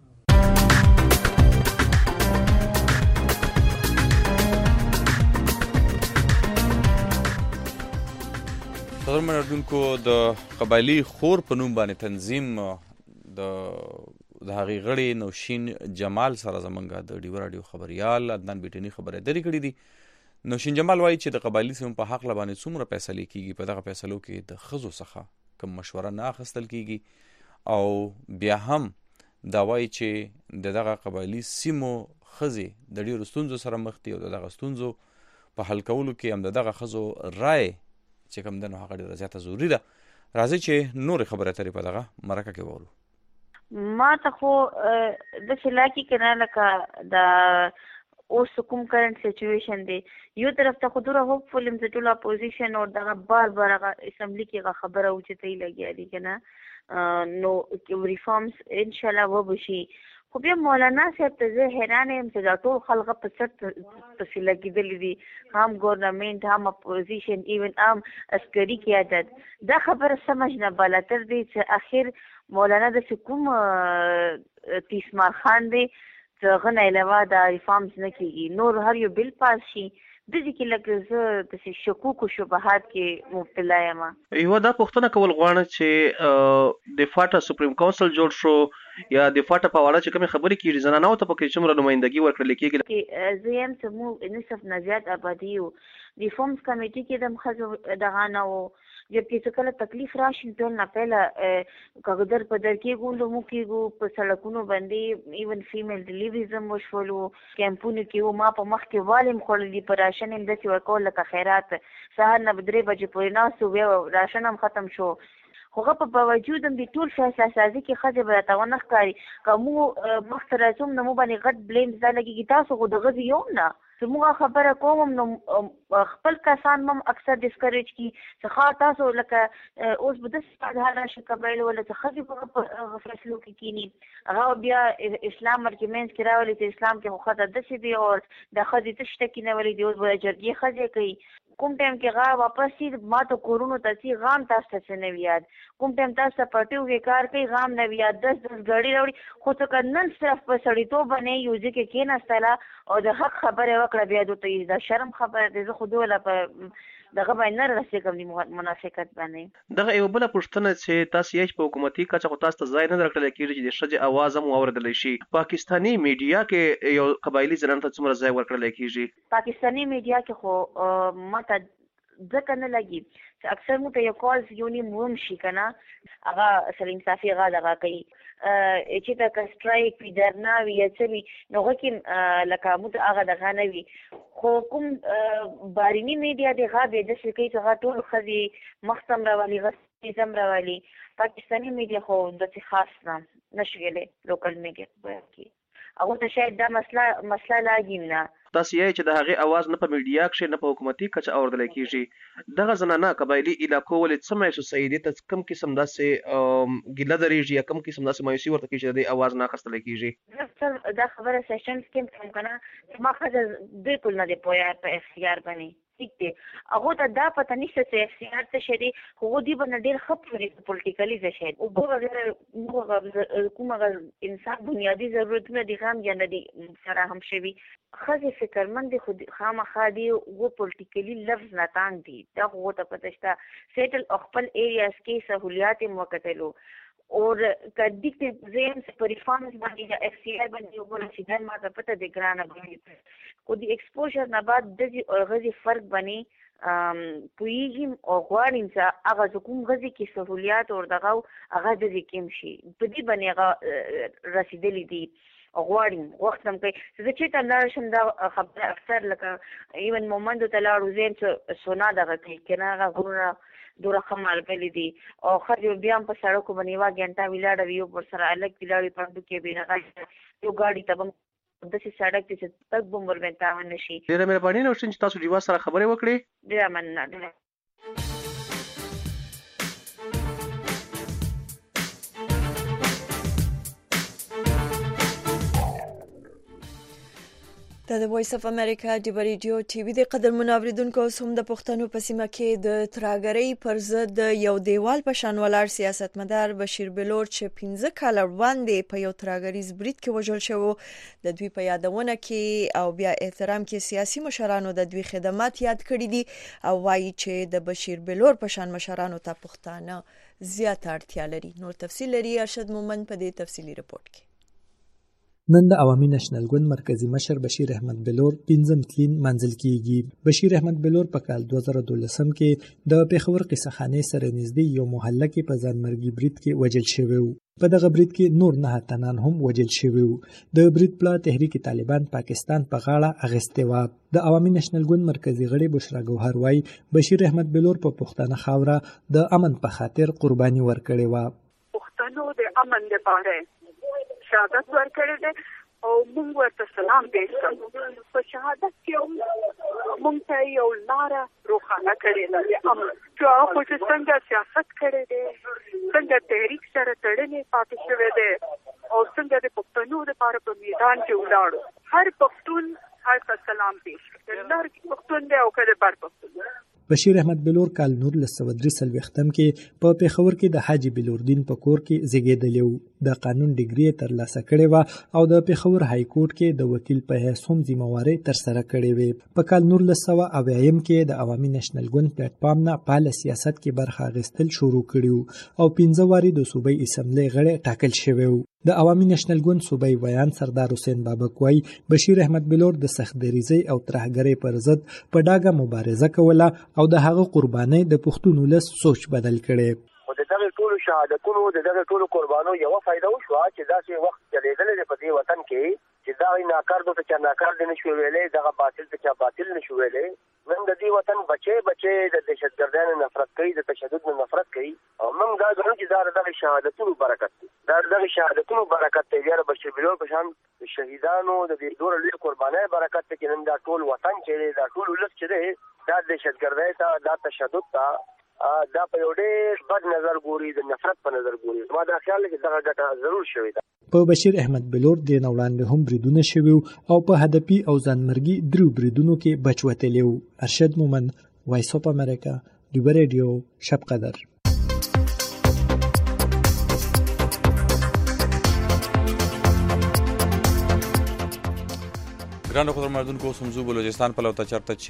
خبر مردونکو د قبایلی خور په نوم باندې تنظیم د د هغې غړي نوشین جمال سره زمونږ د ډیو راډیو خبريال عدنان بیټنی خبره درې کړې دي. نوشین جمال وایي چې د قبایلی سیمو په حق باندې څومره فیصلې کیږي، په دغه فیصلو کې د ښځو څخه کوم مشوره نه اخیستل کیږي او بیا هم دا وایي چې د دغه قبایلی سیمو ښځې د ډیرو ستونزو سره مخ دي او د دغه ستونزو په حل کولو کې هم د دغه ښځو رای چې کوم دنو هغه ډیره زیاته ضروري ده. راځي چې نور خبره ترې په دغه مرکه کې وورو. ما ته خو د شلاکی کنه لکه د اوس کوم کرنٹ سچویشن دی یو طرف ته خودره هوپ فل ام ټول اپوزیشن او دغه بار بار اسمبلی کې خبره او چې تی لګیا دي کنه نو ریفارمز ان شاء الله وبشي. خو بیا مولانا صاحب ته زه حیران یم چې دا ټول خلک په سټ پسې لګېدلي دي، هم ګورنمنټ هم اپوزیشن ایون هم عسکري قیادت. دا خبره سمج نه بالاتر دی چې اخر مولانا د کوم تیسمار خان دی چې هغه نه علاوه دا ریفارمز نه کېږي. نور هر یو بل پاس شي د دې کې لکه زه د شکوک او شبهات کې مبتلا یم. یو دا پوښتنه کول غواړم چې د فاټا سپریم کونسل جوړ شو یا د فاټا په اړه چې کوم خبرې کیږي زنانو ته پکې څومره نمائندګي ورکړل کېږي؟ زه یم چې موږ نصف نه زیات آبادي یو. ریفورمز کمیټي کې د ښځو دغه نه و، جبکې چې کله تکلیف راشي ټول نه پهله کاغذر په در کېږو لمو کېږو په سړکونو باندې ایون فیمیل ډیلیوریزم وشولو کیمپونو کې و. ما په مخ کې والیم خوړلي په راشن هم داسې ورکول لکه خیرات سهار نه به درې بجې پورې ناست بیا راشن هم ختم شو. خو هغه په باوجود هم د ټول فیصله سازي کې ښځې به راته ونه ښکاري. که موږ مخته راځو نو موږ باندې غټ بلیمز دا لګېږي تاسو خو د ښځې یو نه. زموږ خبره کوم نو خپل کسان هم اکثر ډسکریج کی څخه تاسو لکه اوس به د ساده راشي قبایل ولا څخه په فیصلو کې کینی هغه بیا اسلام ارګومنټ کې راولي چې اسلام کې خو خدای د سې دی او د خدای تشته کې نه ولې دی اوس به جرګي خځه کوي. کوم ټایم کې غا واپس سي ما ته کورونو ته غام تاسو ته نه ویاد. کوم ټایم تاسو پټیو کې کار کوي غام نه ویاد دس دس غړي راوړي خو ته کنن صرف په سړیتو باندې یو ځکه کې نه ستاله او د حق خبره وکړه بیا دوی د شرم خبره د زه خو دوله په دغه باندې نه رسې کوم د منافقت باندې. دغه یو بل پوښتنه چې تاسو یې په حکومتي کچه خو تاسو ته ځای نه درکړل کېږي چې د ښځې اواز هم واوریدل شي. پاکستاني میډیا کې یو قبایلی زنانو ته څومره ځای ورکړل کېږي؟ پاکستاني میډیا کې خو ماته ځکه نه لګي چې اکثر مو ته یو کالز یونی مهم شي که نه هغه سره انصافي هغه دغه کوي چې ته که سټرایک وي درنا وي یا څه وي نو هغه کې لکه مو ته هغه دغه نه وي. خو کوم باریني میډیا دی هغه بیا داسې کوي چې هغه ټول ښځې مخ ته هم راولي غصې هم راولي. پاکستاني میډیا خو داسې خاص نه نشي ویلی لوکل میډیا کې هغو ته شاید دا مسله مسله لاګي نه. تاسو یې چې د هغې اواز نه په میډیا کښې نه په حکومتي کچه اوریدلی کېږي. دغه زنانه قبایلي علاقو ولې څه محسوسوي؟ دې ته کوم قسم داسې ګیله درېږي یا کوم قسم داسې مایوسي ورته کېږي چې د دې اواز نه اخیستلی کېږي؟ دا خبره سیشنز کې هم کوم که نه چې ما ښځه بالکل نه دی پوهه په اختیار باندې ٹھیک دی. هغو ته دا پته نشته چې اختیار څه شی دی خو هغو دوی به نه ډېر ښه پوهېږي پولیټیکلي څه شی دی. اوبه وغیره کوم هغه انسان بنیادي ضرورتونه دي هم یا نه دي فراهم شوي. ښځې فکرمند دي خو خامخا دي هغو پولیټیکلي لفظ نه تانګ دي دا خو هغو ته پته شته. سیټل خپل ایریاز کې سهولیات یې مو وکتلو اور کدی کې زم په ریفارمز باندې یا ایف سی آی باندې وګورئ چې دا ماته پته دی ګرانه باندې کو دی ایکسپوژر نه بعد د غزي فرق باندې پویږم او غواړم چې هغه کوم غزي کې سہولیات او دغه هغه د کم شي په دې باندې هغه رسیدلې دي غواړم وخت هم کوي چې چې ته لاړ شم دا خبره اکثر لکه ایون مومند ته لاړو زم چې سونا دغه کوي کنه هغه غوړه دوره خمال بلې دي او خځې بیا هم په سړکو باندې یوه ګنټه ولاړه وي یو پر سره هلک ولاړ وي پنډو کې بې نغه یو ګاډي ته به داسې سړک دی چې تګ به ورباندې تاوان نه شي. ډېره مهرباني نوشین چې تاسو ډیوا سره خبرې وکړې. ډېره مننه ډېره. دا د وایس اف امریکا د ریډیو ټي وي د قدر منوریدونکو هم د پښتنو په سیمه کې د تراګرۍ پر ضد یو دیوال په شان ولاړ سیاستمدار بشیر بلور چې پنځه کاله وړاندې په یو تراګریز برید کې وژل شو د دوی په یادونه کې او بیا احترام کې سیاسي مشرانو د دوی خدمات یاد کړی دي او وایي چې د بشیر بلور په شان مشرانو ته پښتانه زیات اړتیا لري. نور تفصیل لري ارشد مومند په دې تفصیلی رپورت کې. نن د عوامي نېشنل ګوند مرکزی مشر بشیر احمد بلور پنځم تلین منځل کیږي. بشیر احمد بلور په کال دوه زره دولسم کې د پیښور قصه خانه سره نږدې یو محله کې په ځانمرګي برید کې وژل شوی و. په دغه برید کې نور نه تنان هم وژل شوی و. د برید پلا تحریک طالبان پاکستان په غاړه اغستې و. د عوامي نېشنل ګوند مرکزی غړي بشرا ګوهر وای بشیر احمد بلور په پښتنه خاوره د امن په خاطر قرباني ورکړې و. پښتنو د امن لپاره شهادت ورکړی دی او موږ ورته سلام پیش کوو. په شهادت کې موږ ته یو لاره روښانه کړې ده د امن چې هغه خو چې څنګه سیاست کړی دی څنګه تحریک سره تړلی پاتې شوی دی او څنګه د پښتنو لپاره په میدان کې ولاړو. هر پښتون هلته سلام پیش کوي لر پښتون دی او که د بر پښتون. بشیر احمد بلور کال نور لس سوه درې څلوېښتم کې په پیښور کې د حاجي بلوردین په کور کې زیږېدلی و. د قانون ډیګري ترلاسه کړې وه او د پېښور های کورټ کې د وکیل په حیث هم ذمہواري ترسره کړې وې. په کال نولس سوه اویایم کې د عوامي نېشنل ګوند پلیټ فارم نه فعال سیاست کې برخه اخیستل شروع کړي او پنځه واري د صوبایي اسمبلی غړی ټاکل شوی و. د عوامي نېشنل ګوند صوبایي ویان سردار حسین بابک وایي بشیر احمد بلور د سخت دریځۍ او ترهګرۍ پر ضد په ډاګه مبارزه کوله او د هغه قربانۍ د پښتون ولس سوچ بدل کړي. د دغه ټولو شهادتونو د دغه ټولو قربانو یو فائدہ وشوه چې داسې وخت چلیدلی دی په دې وطن کې چې دا ناکار دو ته چا ناکار دی نشو ویلی، دغه باطل ته چا باطل نشو ویلی. نن د دې وطن بچی بچی د دهشتګردۍ نه نفرت کوي، د تشدد نه نفرت کوي او موږ دا ګڼو چې دا د دغه شهادتونو برکت دی، دا د دغه شهادتونو برکت دی. بیا د بشیر بلور په شان شهیدانو د دې دومره لوی قربانۍ برکت دی چې نن دا ټول وطن چې دی، دا ټول ولس چې دی، دا دهشتګردۍ ته، دا تشدد ته دا په یو ډېر بد نظر ګوري، د نفرت په نظر ګوري. ما دا خیال دی چې دغه ګټه ضرور شوې ده. په بشیر احمد بلور د نه وړاندې هم بریدونه شوي او په هدفي او ځانمرګي درو بریدونو کې بچ وتلی و. ارشد مومند، وایس اف امریکا، ډیوه ریډیو، شب قدر. ګرانو قدرمنونکو، سمزو بلوچستان په لوته چرته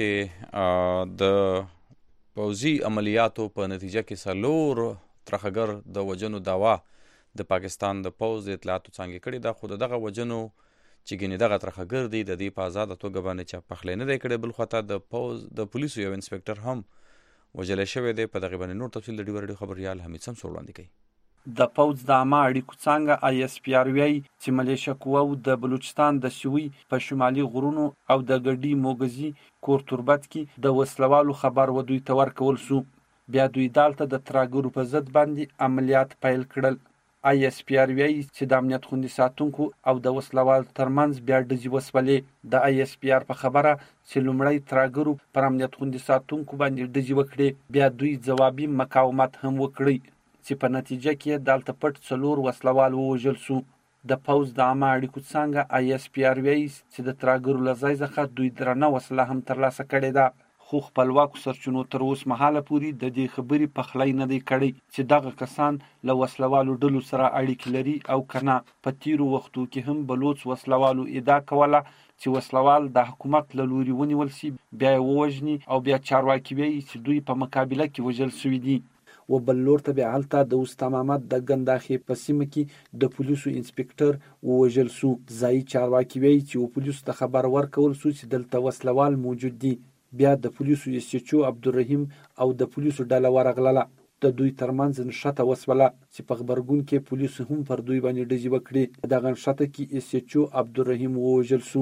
چې د پوځي عملیاتو په نتیجه کې څلور ترهګر د وژنو دعوا د پاکستان د پوځ د اطلاعاتو څانګې کړې ده، خو د دغه وژنو چې ګینې دغه ترهګر دي د دې په ازاده توګه باندې چا پخلی نه دی کړی. بل خواته د پوځ د پولیسو یو انسپکټر هم وژلی شوی دی. په دغې باندې نور تفصیل د ډیوه ریډیو خبریال حمید سمسور وړاندې کوي. د پوځ د عامه اړیکو څانګه آی اس پی آر وی چې ملیشه قواو د بلوچستان د سوي په شمالي غرونو او د ګډي موګزي کور تربت کې د وسلوالو خبر و دوی ته ورکول سو. بیا دوی دالته د ترهګرو په ضد باندې عملیات پیل کړل. آی اس پی آر وی چې د امنیت خوندي ساتونکو او د وسلوالو ترمنځ بیا ډزې وسولې. د آی اس پی آر په خبره چې لومړی ترهګرو پر امنیت خوندي ساتونکو باندې ډزې وکړې، بیا دوی ځوابي مقاومت هم وکړی چې په نتیجه کې دالته پټ څلور وسلوال ووژل سو. د پوځ د عامه اړیکو څانګه آی اس پی آر وی چې د ترهګرو له ځای څخه دوی درنه وسله هم ترلاسه کړې ده، خو خپلواکو سرچینو تر اوسه مهاله پورې د دې خبرې پخلی نه دی کړی چې دغه کسان له وسلوالو ډلو سره اړیکې لري او که نه. په تیرو وختو کې هم بلوچ وسلوالو ادعا کوله چې وسلوال د حکومت له لوري ونیول سي، بیا یې ووژني او بیا چارواکي وایي چې دوی په مقابله کې وژل سوي دي. و بل لور ته بیا هلته د اوستا محمد د ګنداخې په سیمه کې د پولیسو انسپکټر ووژل سو. ځایي چارواکي وایي چې و پولیسو ته خبر ورکول سو چې دلته وسلوال موجود دي. بیا د پولیسو ایس ایچ او عبدالرحیم او د پولیسو ډله ورغلله. د دوی ترمنځ نښته وسوله چې په غبرګون کې پولیسو هم پر دوی باندې ډزې وکړې. دغه نښته کې ایس ایچ او عبدالرحیم ووژل سو.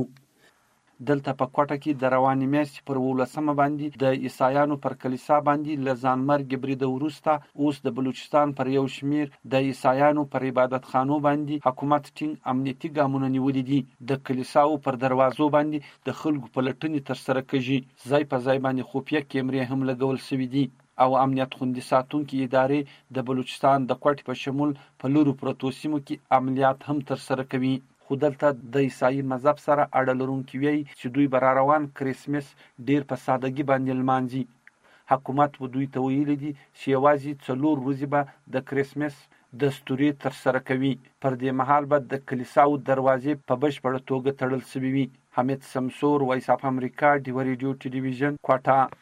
دلته په کوټه کې د روانې میاشتې پر اوولسمه باندې د عیسایانو پر کلیسا باندې له ځانمرګ بریده وروسته اوس د بلوچستان پر یو شمیر د عیسایانو پر عبادت خانو باندې حکومت ټینګ امنیتي ګامونه نیولي دي. د کلیساو پر دروازو باندې د خلکو پلټنې ترسره کېږي. ځای په ځای باندې خفیه کیمرې هم لګول شوي دي او امنیت خوندي ساتونکي ادارې د بلوچستان د کوټې په شمول په لورو پرتو سیمو کې عملیات هم ترسره کوي. خو دلته د عیسائی مذهب سره اړه لرونکي وایي چې دوی به را روان کرسمس ډیر په سادګي باندې لمانځي. حکومت به دوی ته ویلي دي چې یوازې څلور ورځې به د کرسمس دستوري ترسره کوي. پر دې مهال به د کلیساو دروازې په بشپړه توګه تړل شوي وي. حمید سمسور، وایس اف امریکا، ډیوه ریډیو ټلویزیون، کوټه.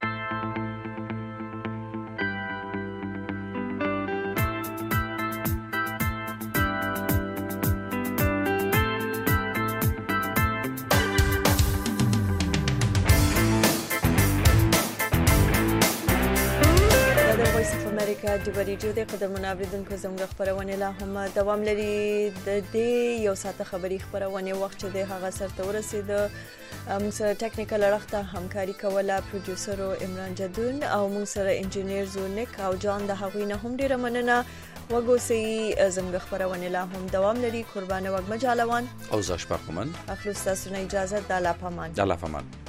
امریکا ډیوه ریډیو د قدرمنو اوریدونکو زموږ خپرونه لا هم دوام لري. د دې یو ساعته خبري خپرونه وخت چې د هغه سره ورسید موږ سره ټیکنیکل اړخته همکاري کوله پروډوسر عمران جدون او موږ سره انجینیر زونیک او جان د هغوی نه هم ډیره مننه. وګوسئ زموږ خپرونه لا هم دوام لري. قربانه وګ مجالوان او زاش پاکمن اخلو ستاسو نه اجازه د الله پامان. د الله پامان.